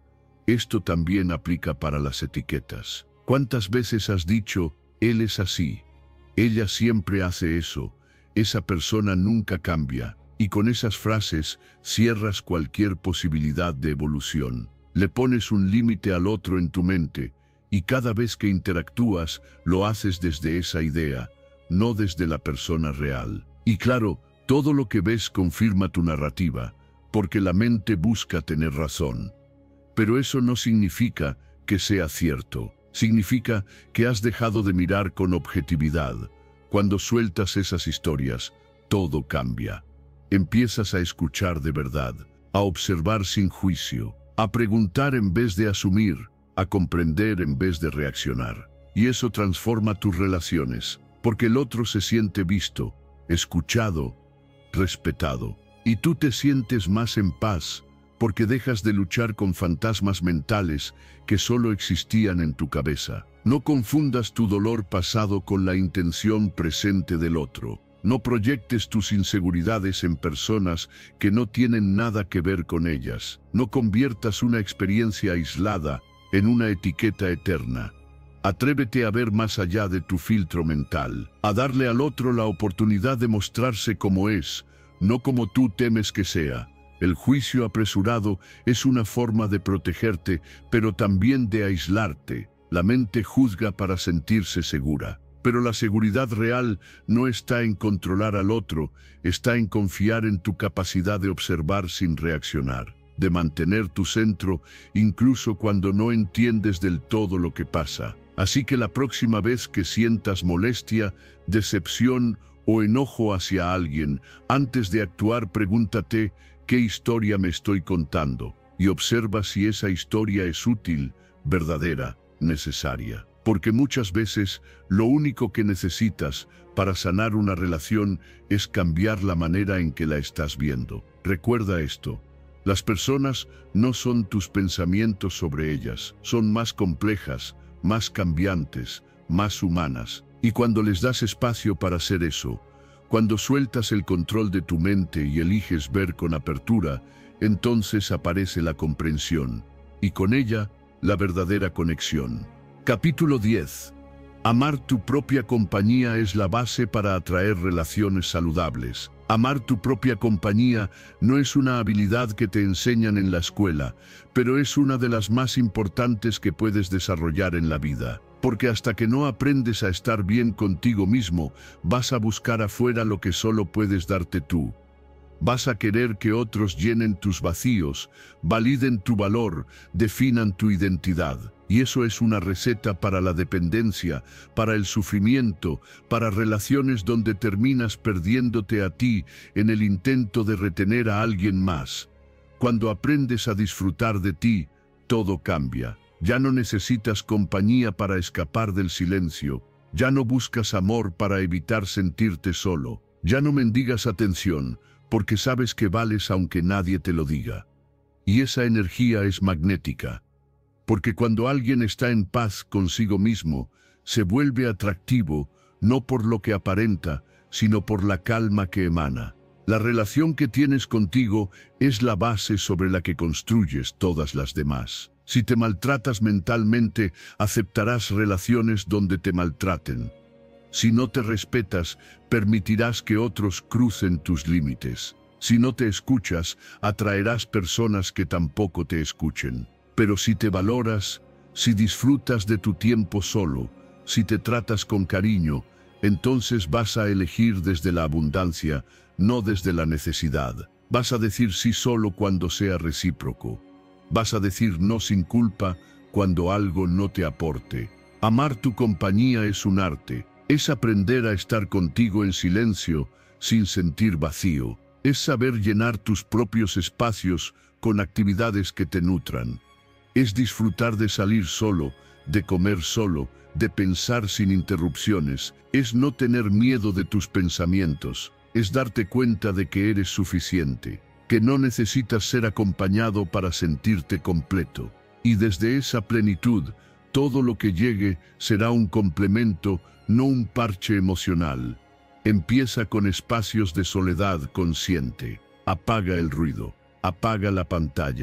Esto también aplica para las etiquetas. ¿Cuántas veces has dicho, él es así, ella siempre hace eso, esa persona nunca cambia? Y con esas frases cierras cualquier posibilidad de evolución. Le pones un límite al otro en tu mente, y cada vez que interactúas lo haces desde esa idea, no desde la persona real. Y claro, todo lo que ves confirma tu narrativa, porque la mente busca tener razón. Pero eso no significa que sea cierto. Significa que has dejado de mirar con objetividad. Cuando sueltas esas historias, todo cambia. Empiezas a escuchar de verdad, a observar sin juicio, a preguntar en vez de asumir, a comprender en vez de reaccionar. Y eso transforma tus relaciones, porque el otro se siente visto, escuchado, respetado. Y tú te sientes más en paz, porque dejas de luchar con fantasmas mentales que solo existían en tu cabeza. No confundas tu dolor pasado con la intención presente del otro. No proyectes tus inseguridades en personas que no tienen nada que ver con ellas. No conviertas una experiencia aislada en una etiqueta eterna. Atrévete a ver más allá de tu filtro mental, a darle al otro la oportunidad de mostrarse como es, no como tú temes que sea. El juicio apresurado es una forma de protegerte, pero también de aislarte. La mente juzga para sentirse segura. Pero la seguridad real no está en controlar al otro, está en confiar en tu capacidad de observar sin reaccionar, de mantener tu centro incluso cuando no entiendes del todo lo que pasa. Así que la próxima vez que sientas molestia, decepción o enojo hacia alguien, antes de actuar pregúntate, ¿qué historia me estoy contando? Y observa si esa historia es útil, verdadera, necesaria. Porque muchas veces lo único que necesitas para sanar una relación es cambiar la manera en que la estás viendo. Recuerda esto, las personas no son tus pensamientos sobre ellas, son más complejas, más cambiantes, más humanas. Y cuando les das espacio para hacer eso, cuando sueltas el control de tu mente y eliges ver con apertura, entonces aparece la comprensión, y con ella, la verdadera conexión. Capítulo diez. Amar tu propia compañía es la base para atraer relaciones saludables. Amar tu propia compañía no es una habilidad que te enseñan en la escuela, pero es una de las más importantes que puedes desarrollar en la vida. Porque hasta que no aprendes a estar bien contigo mismo, vas a buscar afuera lo que solo puedes darte tú. Vas a querer que otros llenen tus vacíos, validen tu valor, definan tu identidad. Y eso es una receta para la dependencia, para el sufrimiento, para relaciones donde terminas perdiéndote a ti en el intento de retener a alguien más. Cuando aprendes a disfrutar de ti, todo cambia. Ya no necesitas compañía para escapar del silencio. Ya no buscas amor para evitar sentirte solo. Ya no mendigas atención, porque sabes que vales aunque nadie te lo diga. Y esa energía es magnética. Porque cuando alguien está en paz consigo mismo, se vuelve atractivo, no por lo que aparenta, sino por la calma que emana. La relación que tienes contigo es la base sobre la que construyes todas las demás. Si te maltratas mentalmente, aceptarás relaciones donde te maltraten. Si no te respetas, permitirás que otros crucen tus límites. Si no te escuchas, atraerás personas que tampoco te escuchen. Pero si te valoras, si disfrutas de tu tiempo solo, si te tratas con cariño, entonces vas a elegir desde la abundancia, no desde la necesidad. Vas a decir sí solo cuando sea recíproco. Vas a decir no sin culpa cuando algo no te aporte. Amar tu compañía es un arte. Es aprender a estar contigo en silencio, sin sentir vacío. Es saber llenar tus propios espacios con actividades que te nutran. Es disfrutar de salir solo, de comer solo, de pensar sin interrupciones. Es no tener miedo de tus pensamientos. Es darte cuenta de que eres suficiente, que no necesitas ser acompañado para sentirte completo. Y desde esa plenitud, todo lo que llegue será un complemento, no un parche emocional. Empieza con espacios de soledad consciente. Apaga el ruido, apaga la pantalla.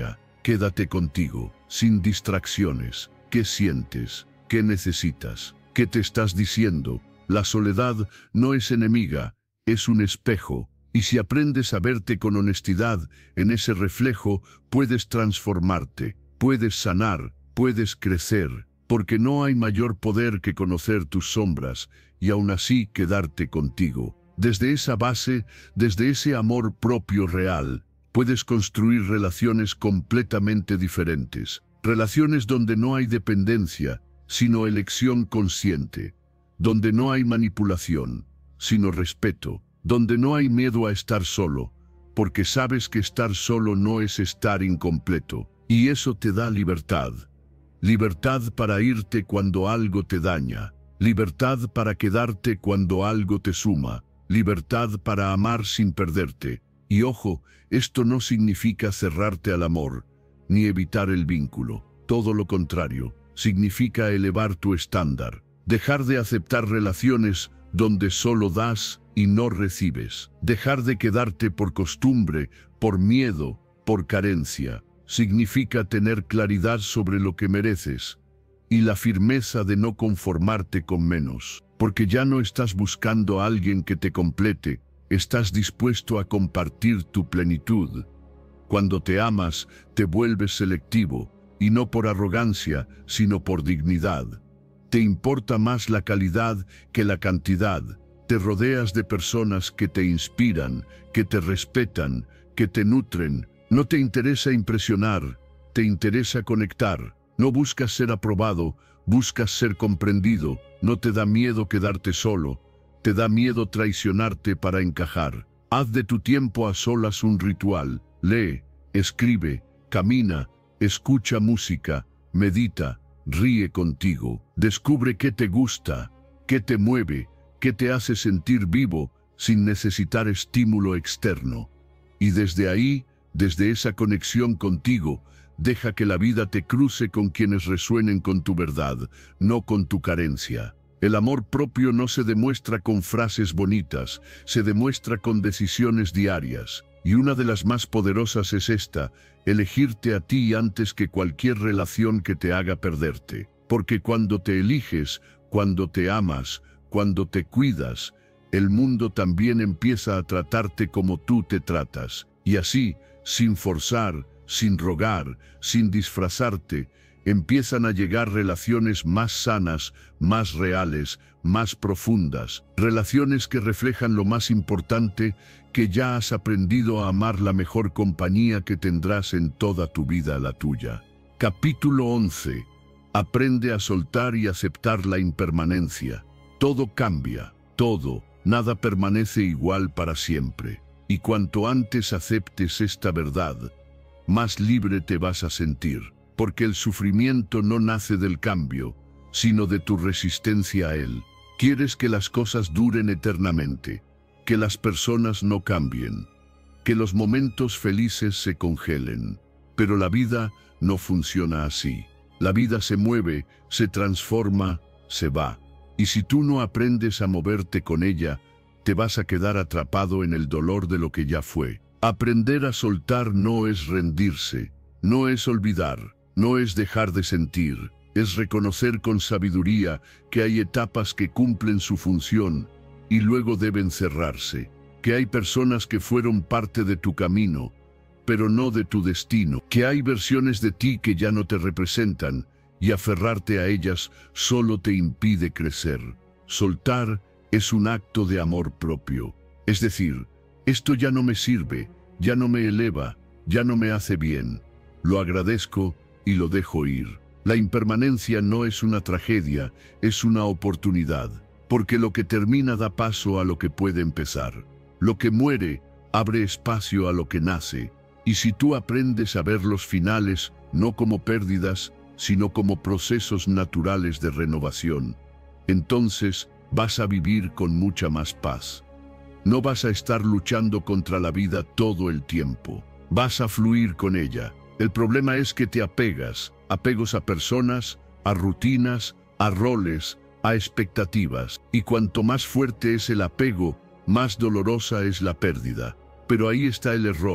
Quédate contigo, sin distracciones. ¿Qué sientes? ¿Qué necesitas? ¿Qué te estás diciendo? La soledad no es enemiga, es un espejo. Y si aprendes a verte con honestidad en ese reflejo, puedes transformarte, puedes sanar, puedes crecer, porque no hay mayor poder que conocer tus sombras y aún así quedarte contigo. Desde esa base, desde ese amor propio real, puedes construir relaciones completamente diferentes. Relaciones donde no hay dependencia, sino elección consciente. Donde no hay manipulación, sino respeto. Donde no hay miedo a estar solo, porque sabes que estar solo no es estar incompleto. Y eso te da libertad. Libertad para irte cuando algo te daña. Libertad para quedarte cuando algo te suma. Libertad para amar sin perderte. Y ojo, esto no significa cerrarte al amor, ni evitar el vínculo. Todo lo contrario, significa elevar tu estándar. Dejar de aceptar relaciones donde solo das y no recibes. Dejar de quedarte por costumbre, por miedo, por carencia. Significa tener claridad sobre lo que mereces y la firmeza de no conformarte con menos. Porque ya no estás buscando a alguien que te complete, estás dispuesto a compartir tu plenitud. Cuando te amas, te vuelves selectivo, y no por arrogancia, sino por dignidad. Te importa más la calidad que la cantidad. Te rodeas de personas que te inspiran, que te respetan, que te nutren. No te interesa impresionar, te interesa conectar. No buscas ser aprobado, buscas ser comprendido. No te da miedo quedarte solo, te da miedo traicionarte para encajar. Haz de tu tiempo a solas un ritual. Lee, escribe, camina, escucha música, medita, ríe contigo. Descubre qué te gusta, qué te mueve, qué te hace sentir vivo sin necesitar estímulo externo. Y desde ahí, desde esa conexión contigo, deja que la vida te cruce con quienes resuenen con tu verdad, no con tu carencia. El amor propio no se demuestra con frases bonitas, se demuestra con decisiones diarias. Y una de las más poderosas es esta: elegirte a ti antes que cualquier relación que te haga perderte. Porque cuando te eliges, cuando te amas, cuando te cuidas, el mundo también empieza a tratarte como tú te tratas. Y así, sin forzar, sin rogar, sin disfrazarte, empiezan a llegar relaciones más sanas, más reales, más profundas. Relaciones que reflejan lo más importante, que ya has aprendido a amar la mejor compañía que tendrás en toda tu vida, la tuya. Capítulo once. Aprende a soltar y aceptar la impermanencia. Todo cambia, todo, nada permanece igual para siempre. Y cuanto antes aceptes esta verdad, más libre te vas a sentir. Porque el sufrimiento no nace del cambio, sino de tu resistencia a él. Quieres que las cosas duren eternamente, que las personas no cambien, que los momentos felices se congelen. Pero la vida no funciona así. La vida se mueve, se transforma, se va. Y si tú no aprendes a moverte con ella, te vas a quedar atrapado en el dolor de lo que ya fue. Aprender a soltar no es rendirse, no es olvidar, no es dejar de sentir, es reconocer con sabiduría que hay etapas que cumplen su función y luego deben cerrarse, que hay personas que fueron parte de tu camino, pero no de tu destino, que hay versiones de ti que ya no te representan y aferrarte a ellas solo te impide crecer. Soltar es un acto de amor propio, es decir, esto ya no me sirve, ya no me eleva, ya no me hace bien, lo agradezco y lo dejo ir. La impermanencia no es una tragedia, es una oportunidad, porque lo que termina da paso a lo que puede empezar. Lo que muere abre espacio a lo que nace, y si tú aprendes a ver los finales no como pérdidas, sino como procesos naturales de renovación, entonces vas a vivir con mucha más paz. No vas a estar luchando contra la vida todo el tiempo, vas a fluir con ella. El problema es que te apegas, apegos a personas, a rutinas, a roles, a expectativas. Y cuanto más fuerte es el apego, más dolorosa es la pérdida. Pero ahí está el error.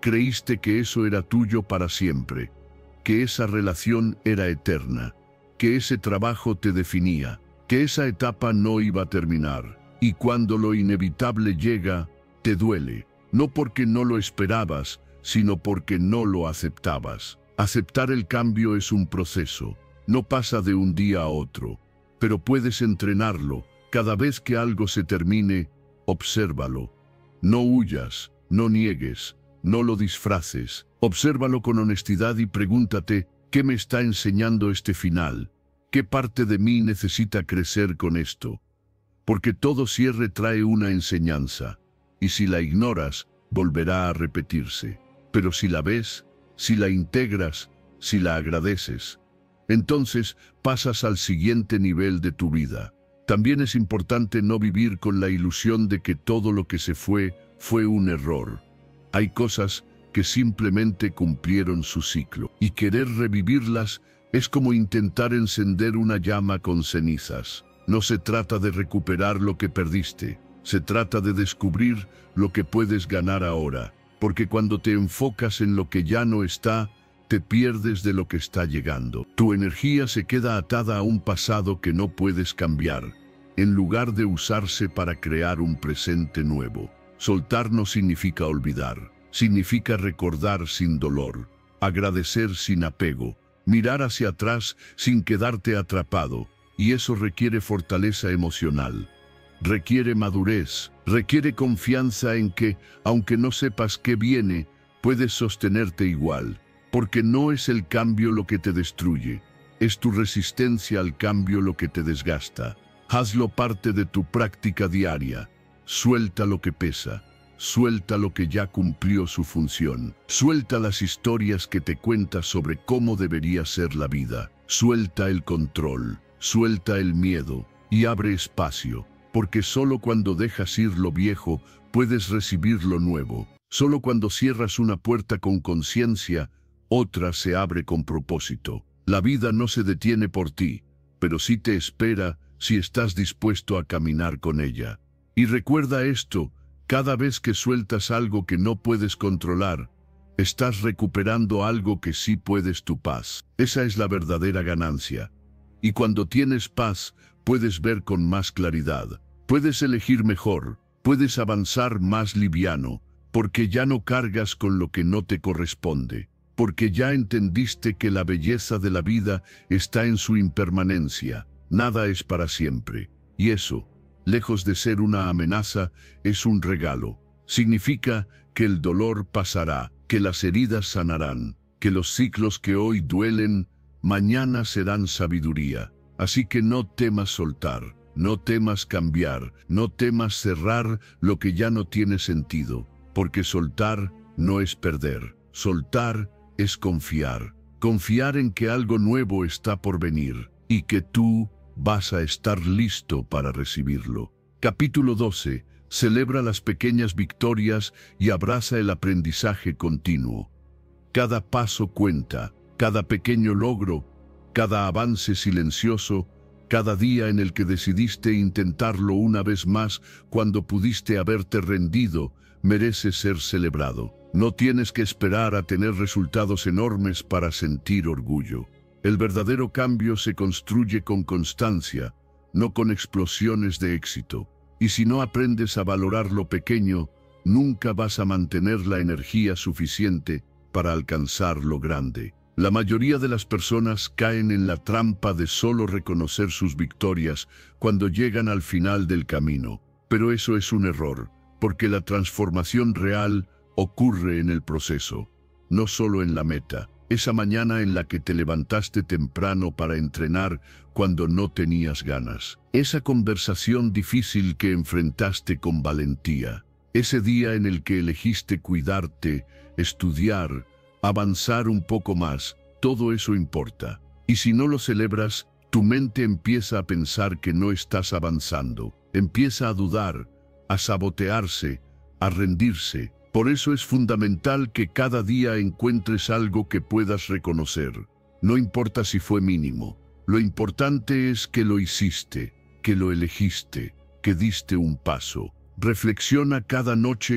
Creíste que eso era tuyo para siempre, que esa relación era eterna, que ese trabajo te definía, que esa etapa no iba a terminar. Y cuando lo inevitable llega, te duele, no porque no lo esperabas, sino porque no lo aceptabas. Aceptar el cambio es un proceso, no pasa de un día a otro, pero puedes entrenarlo. Cada vez que algo se termine, obsérvalo. No huyas, no niegues, no lo disfraces. Obsérvalo con honestidad y pregúntate, ¿qué me está enseñando este final? ¿Qué parte de mí necesita crecer con esto? Porque todo cierre trae una enseñanza, y si la ignoras, volverá a repetirse. Pero si la ves, si la integras, si la agradeces, entonces pasas al siguiente nivel de tu vida. También es importante no vivir con la ilusión de que todo lo que se fue, fue un error. Hay cosas que simplemente cumplieron su ciclo, y querer revivirlas es como intentar encender una llama con cenizas. No se trata de recuperar lo que perdiste, se trata de descubrir lo que puedes ganar ahora, porque cuando te enfocas en lo que ya no está, te pierdes de lo que está llegando. Tu energía se queda atada a un pasado que no puedes cambiar, en lugar de usarse para crear un presente nuevo. Soltar no significa olvidar, significa recordar sin dolor, agradecer sin apego, mirar hacia atrás sin quedarte atrapado, y eso requiere fortaleza emocional. Requiere madurez, requiere confianza en que, aunque no sepas qué viene, puedes sostenerte igual, porque no es el cambio lo que te destruye, es tu resistencia al cambio lo que te desgasta. Hazlo parte de tu práctica diaria. Suelta lo que pesa, suelta lo que ya cumplió su función, suelta las historias que te cuentas sobre cómo debería ser la vida, suelta el control, suelta el miedo y abre espacio. Porque solo cuando dejas ir lo viejo, puedes recibir lo nuevo. Solo cuando cierras una puerta con conciencia, otra se abre con propósito. La vida no se detiene por ti, pero sí te espera si estás dispuesto a caminar con ella. Y recuerda esto, cada vez que sueltas algo que no puedes controlar, estás recuperando algo que sí puedes, tu paz. Esa es la verdadera ganancia. Y cuando tienes paz, puedes ver con más claridad, puedes elegir mejor, puedes avanzar más liviano, porque ya no cargas con lo que no te corresponde, porque ya entendiste que la belleza de la vida está en su impermanencia, nada es para siempre, y eso, lejos de ser una amenaza, es un regalo. Significa que el dolor pasará, que las heridas sanarán, que los ciclos que hoy duelen, mañana serán sabiduría. Así que no temas soltar, no temas cambiar, no temas cerrar lo que ya no tiene sentido, porque soltar no es perder, soltar es confiar, confiar en que algo nuevo está por venir y que tú vas a estar listo para recibirlo. Capítulo doce. Celebra las pequeñas victorias y abraza el aprendizaje continuo. Cada paso cuenta, cada pequeño logro, cada avance silencioso, cada día en el que decidiste intentarlo una vez más cuando pudiste haberte rendido, merece ser celebrado. No tienes que esperar a tener resultados enormes para sentir orgullo. El verdadero cambio se construye con constancia, no con explosiones de éxito. Y si no aprendes a valorar lo pequeño, nunca vas a mantener la energía suficiente para alcanzar lo grande. La mayoría de las personas caen en la trampa de solo reconocer sus victorias cuando llegan al final del camino. Pero eso es un error, porque la transformación real ocurre en el proceso, no solo en la meta. Esa mañana en la que te levantaste temprano para entrenar cuando no tenías ganas. Esa conversación difícil que enfrentaste con valentía. Ese día en el que elegiste cuidarte, estudiar, avanzar un poco más, todo eso importa. Y si no lo celebras, tu mente empieza a pensar que no estás avanzando, empieza a dudar, a sabotearse, a rendirse. Por eso es fundamental que cada día encuentres algo que puedas reconocer. No importa si fue mínimo, lo importante es que lo hiciste, que lo elegiste, que diste un paso. Reflexiona cada noche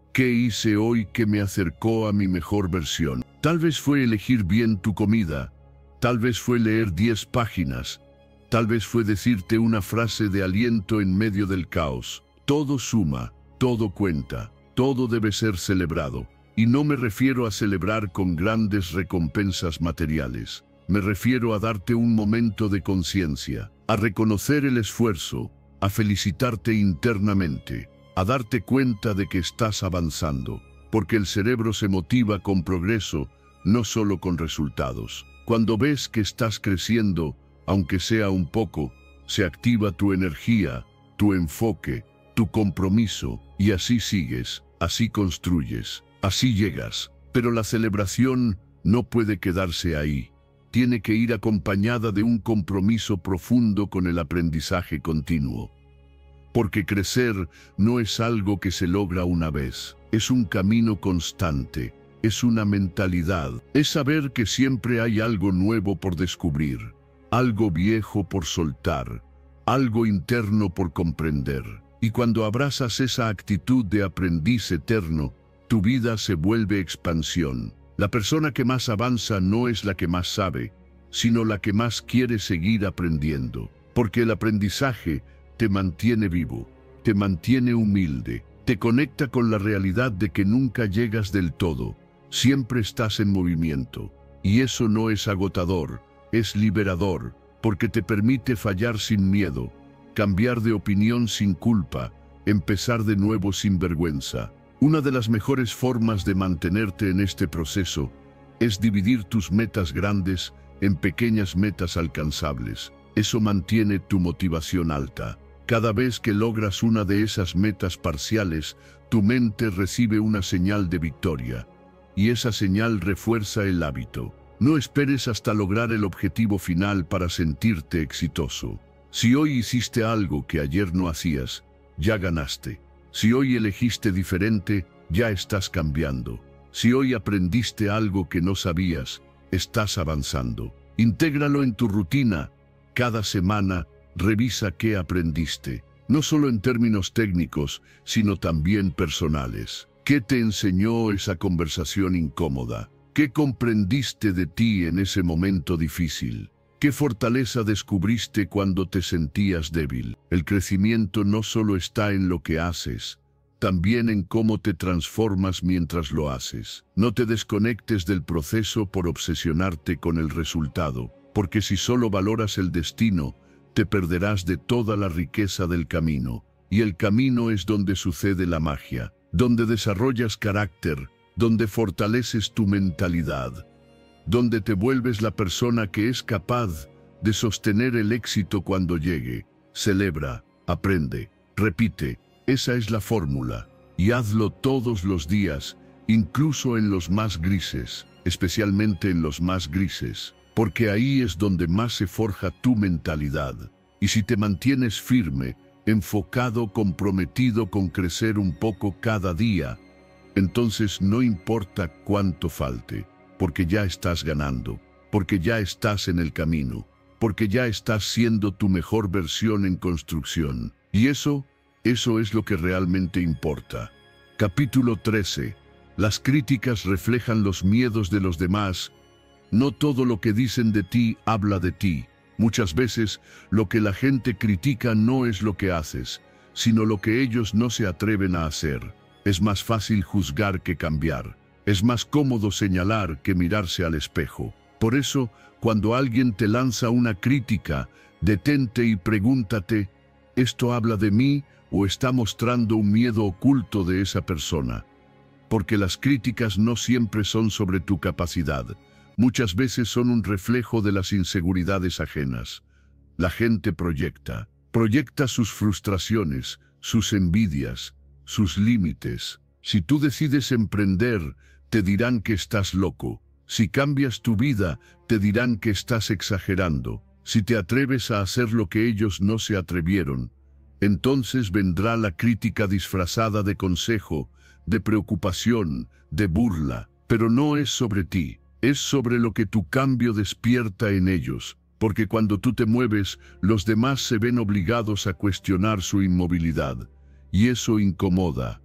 ¿Qué hice hoy que me acercó a mi mejor versión? Tal vez fue elegir bien tu comida, tal vez fue leer diez páginas, tal vez fue decirte una frase de aliento en medio del caos. Todo suma, todo cuenta, todo debe ser celebrado. Y no me refiero a celebrar con grandes recompensas materiales. Me refiero a darte un momento de conciencia, a reconocer el esfuerzo, a felicitarte internamente, a darte cuenta de que estás avanzando, porque el cerebro se motiva con progreso, no solo con resultados. Cuando ves que estás creciendo, aunque sea un poco, se activa tu energía, tu enfoque, tu compromiso, y así sigues, así construyes, así llegas. Pero la celebración no puede quedarse ahí. Tiene que ir acompañada de un compromiso profundo con el aprendizaje continuo. Porque crecer no es algo que se logra una vez, es un camino constante, es una mentalidad, es saber que siempre hay algo nuevo por descubrir, algo viejo por soltar, algo interno por comprender. Y cuando abrazas esa actitud de aprendiz eterno, tu vida se vuelve expansión. La persona que más avanza no es la que más sabe, sino la que más quiere seguir aprendiendo. Porque el aprendizaje te mantiene vivo, te mantiene humilde, te conecta con la realidad de que nunca llegas del todo, siempre estás en movimiento. Y eso no es agotador, es liberador, porque te permite fallar sin miedo, cambiar de opinión sin culpa, empezar de nuevo sin vergüenza. Una de las mejores formas de mantenerte en este proceso es dividir tus metas grandes en pequeñas metas alcanzables. Eso mantiene tu motivación alta. Cada vez que logras una de esas metas parciales, tu mente recibe una señal de victoria, y esa señal refuerza el hábito. No esperes hasta lograr el objetivo final para sentirte exitoso. Si hoy hiciste algo que ayer no hacías, ya ganaste. Si hoy elegiste diferente, ya estás cambiando. Si hoy aprendiste algo que no sabías, estás avanzando. Intégralo en tu rutina. Cada semana, revisa qué aprendiste. No solo en términos técnicos, sino también personales. ¿Qué te enseñó esa conversación incómoda? ¿Qué comprendiste de ti en ese momento difícil? ¿Qué fortaleza descubriste cuando te sentías débil? El crecimiento no solo está en lo que haces, también en cómo te transformas mientras lo haces. No te desconectes del proceso por obsesionarte con el resultado, porque si solo valoras el destino, te perderás de toda la riqueza del camino. Y el camino es donde sucede la magia, donde desarrollas carácter, donde fortaleces tu mentalidad, donde te vuelves la persona que es capaz de sostener el éxito cuando llegue. Celebra, aprende, repite. Esa es la fórmula, y hazlo todos los días, incluso en los más grises, especialmente en los más grises, porque ahí es donde más se forja tu mentalidad. Y si te mantienes firme, enfocado, comprometido con crecer un poco cada día, entonces no importa cuánto falte, porque ya estás ganando, porque ya estás en el camino, porque ya estás siendo tu mejor versión en construcción. Y eso, eso es lo que realmente importa. Capítulo trece. Las críticas reflejan los miedos de los demás. No todo lo que dicen de ti habla de ti. Muchas veces, lo que la gente critica no es lo que haces, sino lo que ellos no se atreven a hacer. Es más fácil juzgar que cambiar. Es más cómodo señalar que mirarse al espejo. Por eso, cuando alguien te lanza una crítica, detente y pregúntate, ¿esto habla de mí o está mostrando un miedo oculto de esa persona? Porque las críticas no siempre son sobre tu capacidad. Muchas veces son un reflejo de las inseguridades ajenas. La gente proyecta, proyecta sus frustraciones, sus envidias, sus límites. Si tú decides emprender, te dirán que estás loco. Si cambias tu vida, te dirán que estás exagerando. Si te atreves a hacer lo que ellos no se atrevieron, entonces vendrá la crítica disfrazada de consejo, de preocupación, de burla. Pero no es sobre ti, es sobre lo que tu cambio despierta en ellos. Porque cuando tú te mueves, los demás se ven obligados a cuestionar su inmovilidad. Y eso incomoda.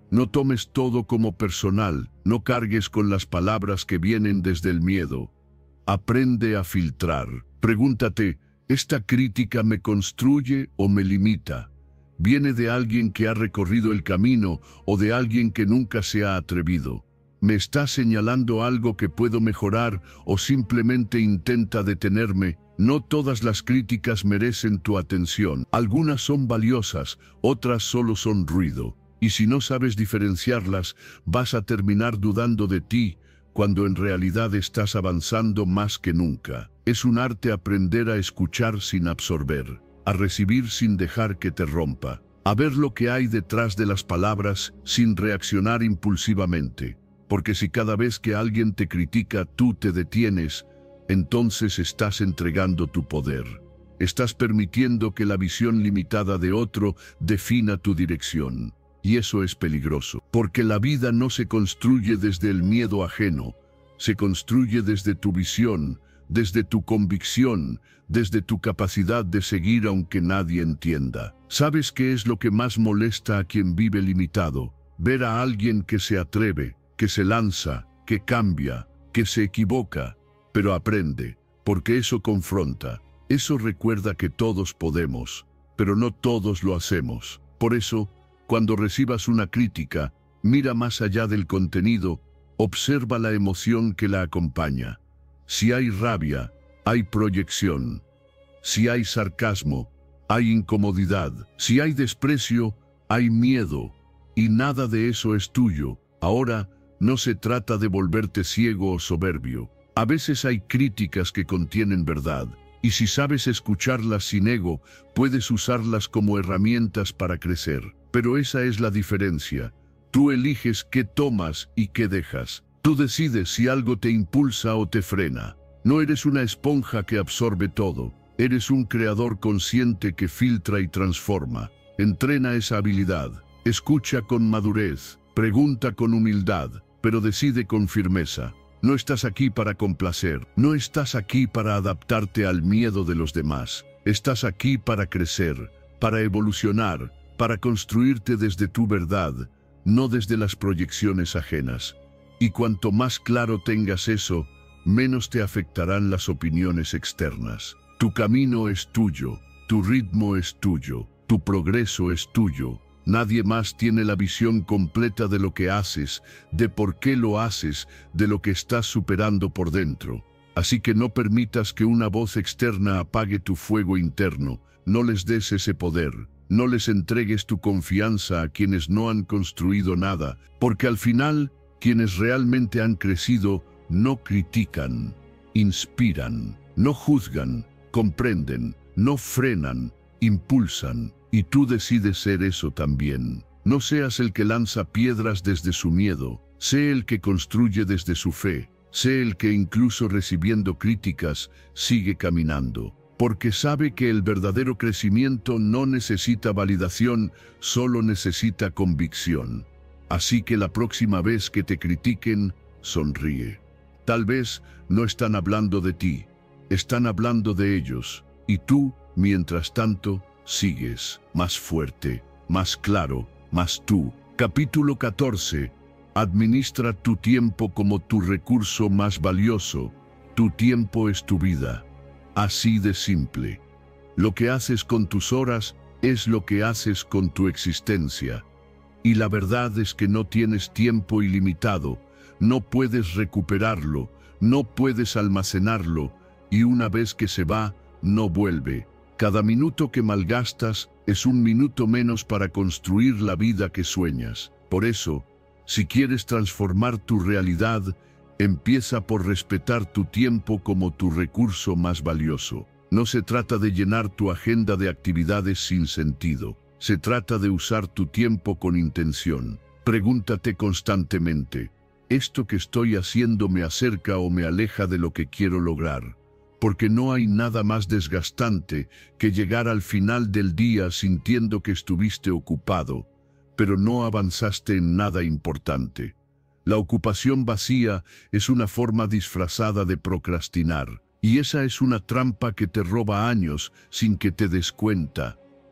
No tomes todo como personal, no cargues con las palabras que vienen desde el miedo. Aprende a filtrar. Pregúntate, ¿esta crítica me construye o me limita? ¿Viene de alguien que ha recorrido el camino o de alguien que nunca se ha atrevido? ¿Me está señalando algo que puedo mejorar o simplemente intenta detenerme? No todas las críticas merecen tu atención. Algunas son valiosas, otras solo son ruido. Y si no sabes diferenciarlas, vas a terminar dudando de ti, cuando en realidad estás avanzando más que nunca. Es un arte aprender a escuchar sin absorber, a recibir sin dejar que te rompa, a ver lo que hay detrás de las palabras sin reaccionar impulsivamente. Porque si cada vez que alguien te critica tú te detienes, entonces estás entregando tu poder. Estás permitiendo que la visión limitada de otro defina tu dirección. Y eso es peligroso, porque la vida no se construye desde el miedo ajeno, se construye desde tu visión, desde tu convicción, desde tu capacidad de seguir aunque nadie entienda. ¿Sabes qué es lo que más molesta a quien vive limitado? Ver a alguien que se atreve, que se lanza, que cambia, que se equivoca, pero aprende, porque eso confronta. Eso recuerda que todos podemos, pero no todos lo hacemos. Por eso, cuando recibas una crítica, mira más allá del contenido, observa la emoción que la acompaña. Si hay rabia, hay proyección. Si hay sarcasmo, hay incomodidad. Si hay desprecio, hay miedo. Y nada de eso es tuyo. Ahora, no se trata de volverte ciego o soberbio. A veces hay críticas que contienen verdad. Y si sabes escucharlas sin ego, puedes usarlas como herramientas para crecer. Pero esa es la diferencia. Tú eliges qué tomas y qué dejas. Tú decides si algo te impulsa o te frena. No eres una esponja que absorbe todo. Eres un creador consciente que filtra y transforma. Entrena esa habilidad. Escucha con madurez. Pregunta con humildad, pero decide con firmeza. No estás aquí para complacer. No estás aquí para adaptarte al miedo de los demás. Estás aquí para crecer, para evolucionar, para construirte desde tu verdad, no desde las proyecciones ajenas. Y cuanto más claro tengas eso, menos te afectarán las opiniones externas. Tu camino es tuyo, tu ritmo es tuyo, tu progreso es tuyo. Nadie más tiene la visión completa de lo que haces, de por qué lo haces, de lo que estás superando por dentro. Así que no permitas que una voz externa apague tu fuego interno. No les des ese poder. No les entregues tu confianza a quienes no han construido nada, porque al final, quienes realmente han crecido no critican, inspiran, no juzgan, comprenden, no frenan, impulsan, y tú decides ser eso también. No seas el que lanza piedras desde su miedo, sé el que construye desde su fe, sé el que incluso recibiendo críticas sigue caminando. Porque sabe que el verdadero crecimiento no necesita validación, solo necesita convicción. Así que la próxima vez que te critiquen, sonríe. Tal vez no están hablando de ti, están hablando de ellos. Y tú, mientras tanto, sigues, más fuerte, más claro, más tú. Capítulo catorce. Administra tu tiempo como tu recurso más valioso. Tu tiempo es tu vida. Así de simple. Lo que haces con tus horas es lo que haces con tu existencia. Y la verdad es que no tienes tiempo ilimitado, no puedes recuperarlo, no puedes almacenarlo, y una vez que se va, no vuelve. Cada minuto que malgastas es un minuto menos para construir la vida que sueñas. Por eso, si quieres transformar tu realidad, empieza por respetar tu tiempo como tu recurso más valioso. No se trata de llenar tu agenda de actividades sin sentido. Se trata de usar tu tiempo con intención. Pregúntate constantemente, ¿esto que estoy haciendo me acerca o me aleja de lo que quiero lograr? Porque no hay nada más desgastante que llegar al final del día sintiendo que estuviste ocupado, pero no avanzaste en nada importante. La ocupación vacía es una forma disfrazada de procrastinar, y esa es una trampa que te roba años sin que te des cuenta.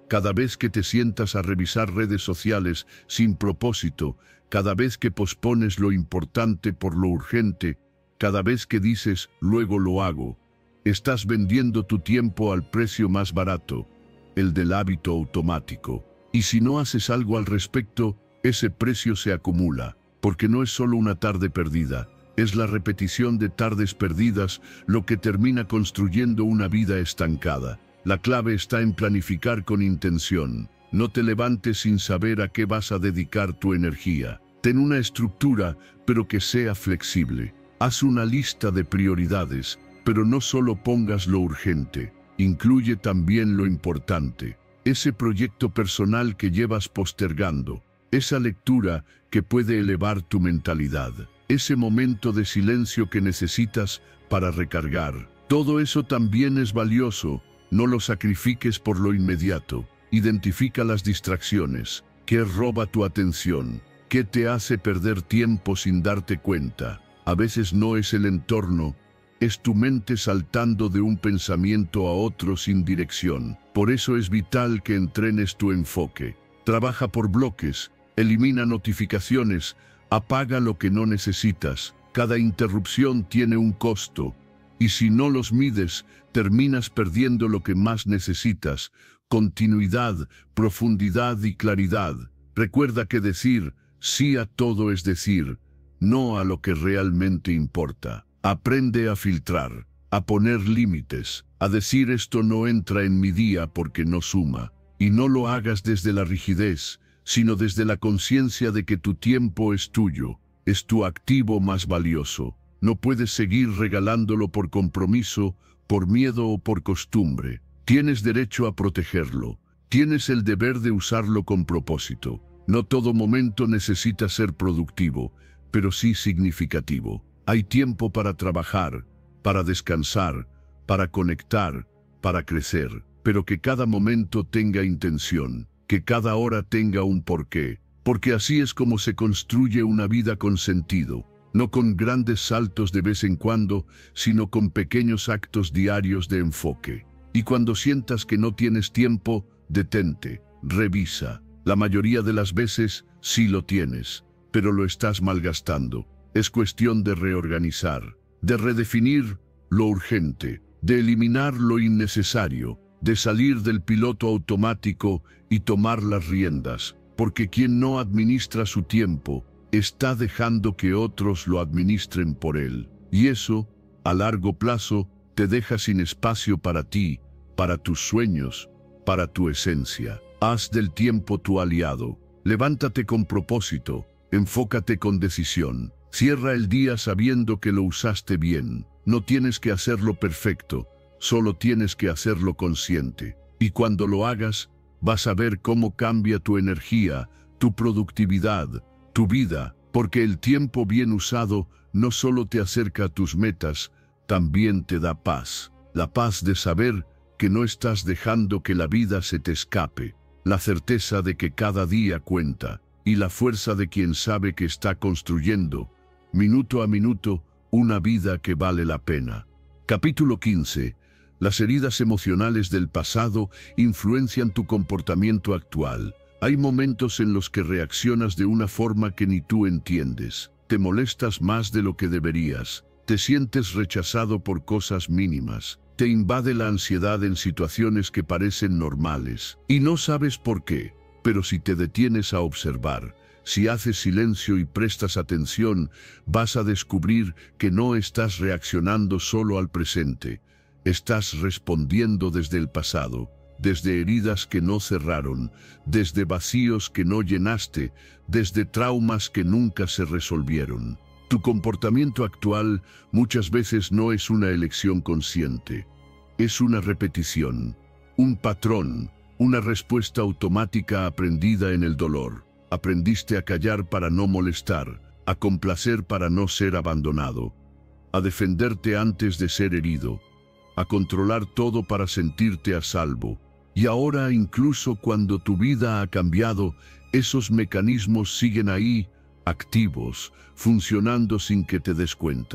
Cada vez que te sientas a revisar redes sociales sin propósito, cada vez que pospones lo importante por lo urgente, cada vez que dices, luego lo hago, estás vendiendo tu tiempo al precio más barato, el del hábito automático. Y si no haces algo al respecto, ese precio se acumula, porque no es solo una tarde perdida, es la repetición de tardes perdidas lo que termina construyendo una vida estancada. La clave está en planificar con intención. No te levantes sin saber a qué vas a dedicar tu energía. Ten una estructura, pero que sea flexible. Haz una lista de prioridades, pero no solo pongas lo urgente. Incluye también lo importante. Ese proyecto personal que llevas postergando. Esa lectura que puede elevar tu mentalidad. Ese momento de silencio que necesitas para recargar. Todo eso también es valioso. No lo sacrifiques por lo inmediato. Identifica las distracciones. ¿Qué roba tu atención? ¿Qué te hace perder tiempo sin darte cuenta? A veces no es el entorno, es tu mente saltando de un pensamiento a otro sin dirección. Por eso es vital que entrenes tu enfoque. Trabaja por bloques, elimina notificaciones, apaga lo que no necesitas. Cada interrupción tiene un costo. Y si no los mides, terminas perdiendo lo que más necesitas: continuidad, profundidad y claridad. Recuerda que decir sí a todo es decir no a lo que realmente importa. Aprende a filtrar, a poner límites, a decir esto no entra en mi día porque no suma. Y no lo hagas desde la rigidez, sino desde la conciencia de que tu tiempo es tuyo, es tu activo más valioso. No puedes seguir regalándolo por compromiso, por miedo o por costumbre. Tienes derecho a protegerlo. Tienes el deber de usarlo con propósito. No todo momento necesita ser productivo, pero sí significativo. Hay tiempo para trabajar, para descansar, para conectar, para crecer, pero que cada momento tenga intención, que cada hora tenga un porqué, porque así es como se construye una vida con sentido. No con grandes saltos de vez en cuando, sino con pequeños actos diarios de enfoque. Y cuando sientas que no tienes tiempo, detente, revisa. La mayoría de las veces sí lo tienes, pero lo estás malgastando. Es cuestión de reorganizar, de redefinir lo urgente, de eliminar lo innecesario, de salir del piloto automático y tomar las riendas, porque quien no administra su tiempo, está dejando que otros lo administren por él. Y eso, a largo plazo, te deja sin espacio para ti, para tus sueños, para tu esencia. Haz del tiempo tu aliado. Levántate con propósito, enfócate con decisión. Cierra el día sabiendo que lo usaste bien. No tienes que hacerlo perfecto, solo tienes que hacerlo consciente. Y cuando lo hagas, vas a ver cómo cambia tu energía, tu productividad, tu vida, porque el tiempo bien usado no solo te acerca a tus metas, también te da paz. La paz de saber que no estás dejando que la vida se te escape, la certeza de que cada día cuenta, y la fuerza de quien sabe que está construyendo, minuto a minuto, una vida que vale la pena. Capítulo quince. Las heridas emocionales del pasado influencian tu comportamiento actual. Hay momentos en los que reaccionas de una forma que ni tú entiendes. Te molestas más de lo que deberías. Te sientes rechazado por cosas mínimas. Te invade la ansiedad en situaciones que parecen normales. Y no sabes por qué. Pero si te detienes a observar, si haces silencio y prestas atención, vas a descubrir que no estás reaccionando solo al presente. Estás respondiendo desde el pasado. Desde heridas que no cerraron, desde vacíos que no llenaste, desde traumas que nunca se resolvieron. Tu comportamiento actual muchas veces no es una elección consciente. Es una repetición, un patrón, una respuesta automática aprendida en el dolor. Aprendiste a callar para no molestar, a complacer para no ser abandonado, a defenderte antes de ser herido, a controlar todo para sentirte a salvo. Y ahora, incluso cuando tu vida ha cambiado, esos mecanismos siguen ahí, activos, funcionando sin que te des cuenta.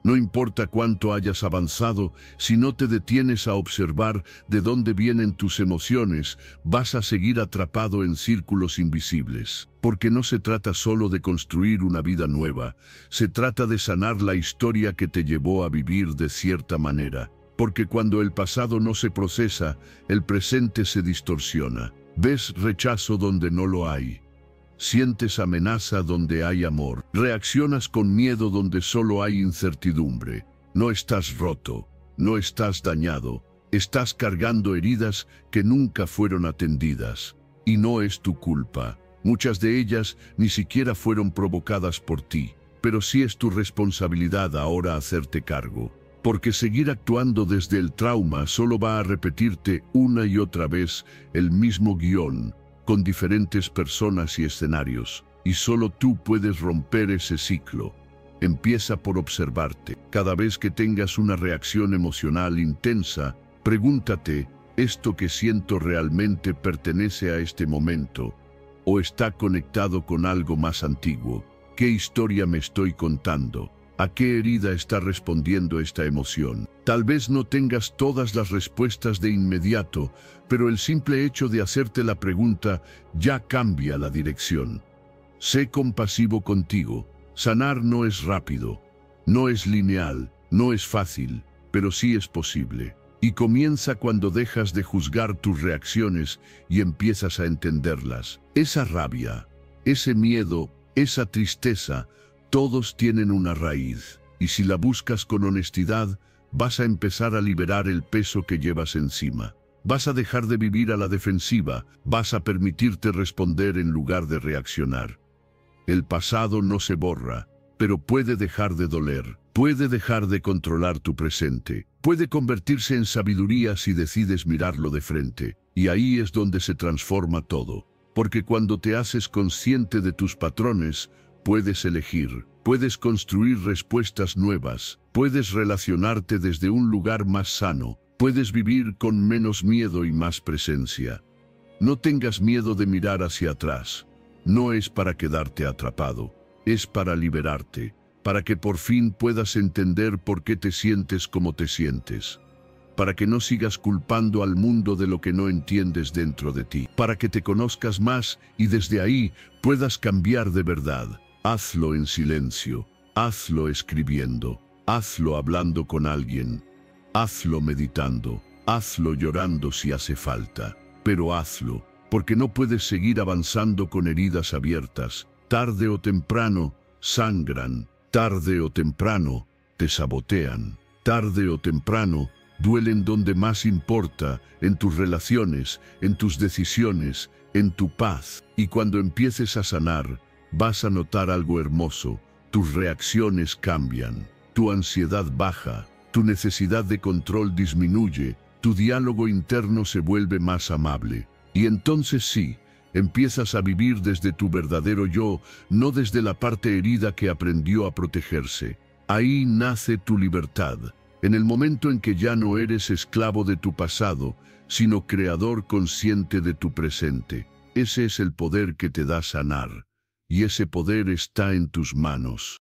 No importa cuánto hayas avanzado, si no te detienes a observar de dónde vienen tus emociones, vas a seguir atrapado en círculos invisibles. Porque no se trata solo de construir una vida nueva, se trata de sanar la historia que te llevó a vivir de cierta manera. Porque cuando el pasado no se procesa, el presente se distorsiona. Ves rechazo donde no lo hay. Sientes amenaza donde hay amor. Reaccionas con miedo donde solo hay incertidumbre. No estás roto, no estás dañado. Estás cargando heridas que nunca fueron atendidas. Y no es tu culpa. Muchas de ellas ni siquiera fueron provocadas por ti. Pero sí es tu responsabilidad ahora hacerte cargo. Porque seguir actuando desde el trauma solo va a repetirte una y otra vez el mismo guión, con diferentes personas y escenarios, y solo tú puedes romper ese ciclo. Empieza por observarte. Cada vez que tengas una reacción emocional intensa, pregúntate, ¿esto que siento realmente pertenece a este momento? ¿O está conectado con algo más antiguo? ¿Qué historia me estoy contando? ¿A qué herida está respondiendo esta emoción? Tal vez no tengas todas las respuestas de inmediato, pero el simple hecho de hacerte la pregunta ya cambia la dirección. Sé compasivo contigo. Sanar no es rápido, no es lineal, no es fácil, pero sí es posible. Y comienza cuando dejas de juzgar tus reacciones y empiezas a entenderlas. Esa rabia, ese miedo, esa tristeza, todos tienen una raíz, y si la buscas con honestidad, vas a empezar a liberar el peso que llevas encima. Vas a dejar de vivir a la defensiva, vas a permitirte responder en lugar de reaccionar. El pasado no se borra, pero puede dejar de doler, puede dejar de controlar tu presente, puede convertirse en sabiduría si decides mirarlo de frente, y ahí es donde se transforma todo. Porque cuando te haces consciente de tus patrones, puedes elegir, puedes construir respuestas nuevas, puedes relacionarte desde un lugar más sano, puedes vivir con menos miedo y más presencia. No tengas miedo de mirar hacia atrás. No es para quedarte atrapado, es para liberarte, para que por fin puedas entender por qué te sientes como te sientes. Para que no sigas culpando al mundo de lo que no entiendes dentro de ti. Para que te conozcas más y desde ahí puedas cambiar de verdad. Hazlo en silencio, hazlo escribiendo, hazlo hablando con alguien, hazlo meditando, hazlo llorando si hace falta, pero hazlo, porque no puedes seguir avanzando con heridas abiertas. Tarde o temprano, sangran, tarde o temprano, te sabotean, tarde o temprano, duelen donde más importa, en tus relaciones, en tus decisiones, en tu paz. Y cuando empieces a sanar, vas a notar algo hermoso. Tus reacciones cambian, tu ansiedad baja, tu necesidad de control disminuye, tu diálogo interno se vuelve más amable. Y entonces sí, empiezas a vivir desde tu verdadero yo, no desde la parte herida que aprendió a protegerse. Ahí nace tu libertad, en el momento en que ya no eres esclavo de tu pasado, sino creador consciente de tu presente. Ese es el poder que te da sanar. Y ese poder está en tus manos.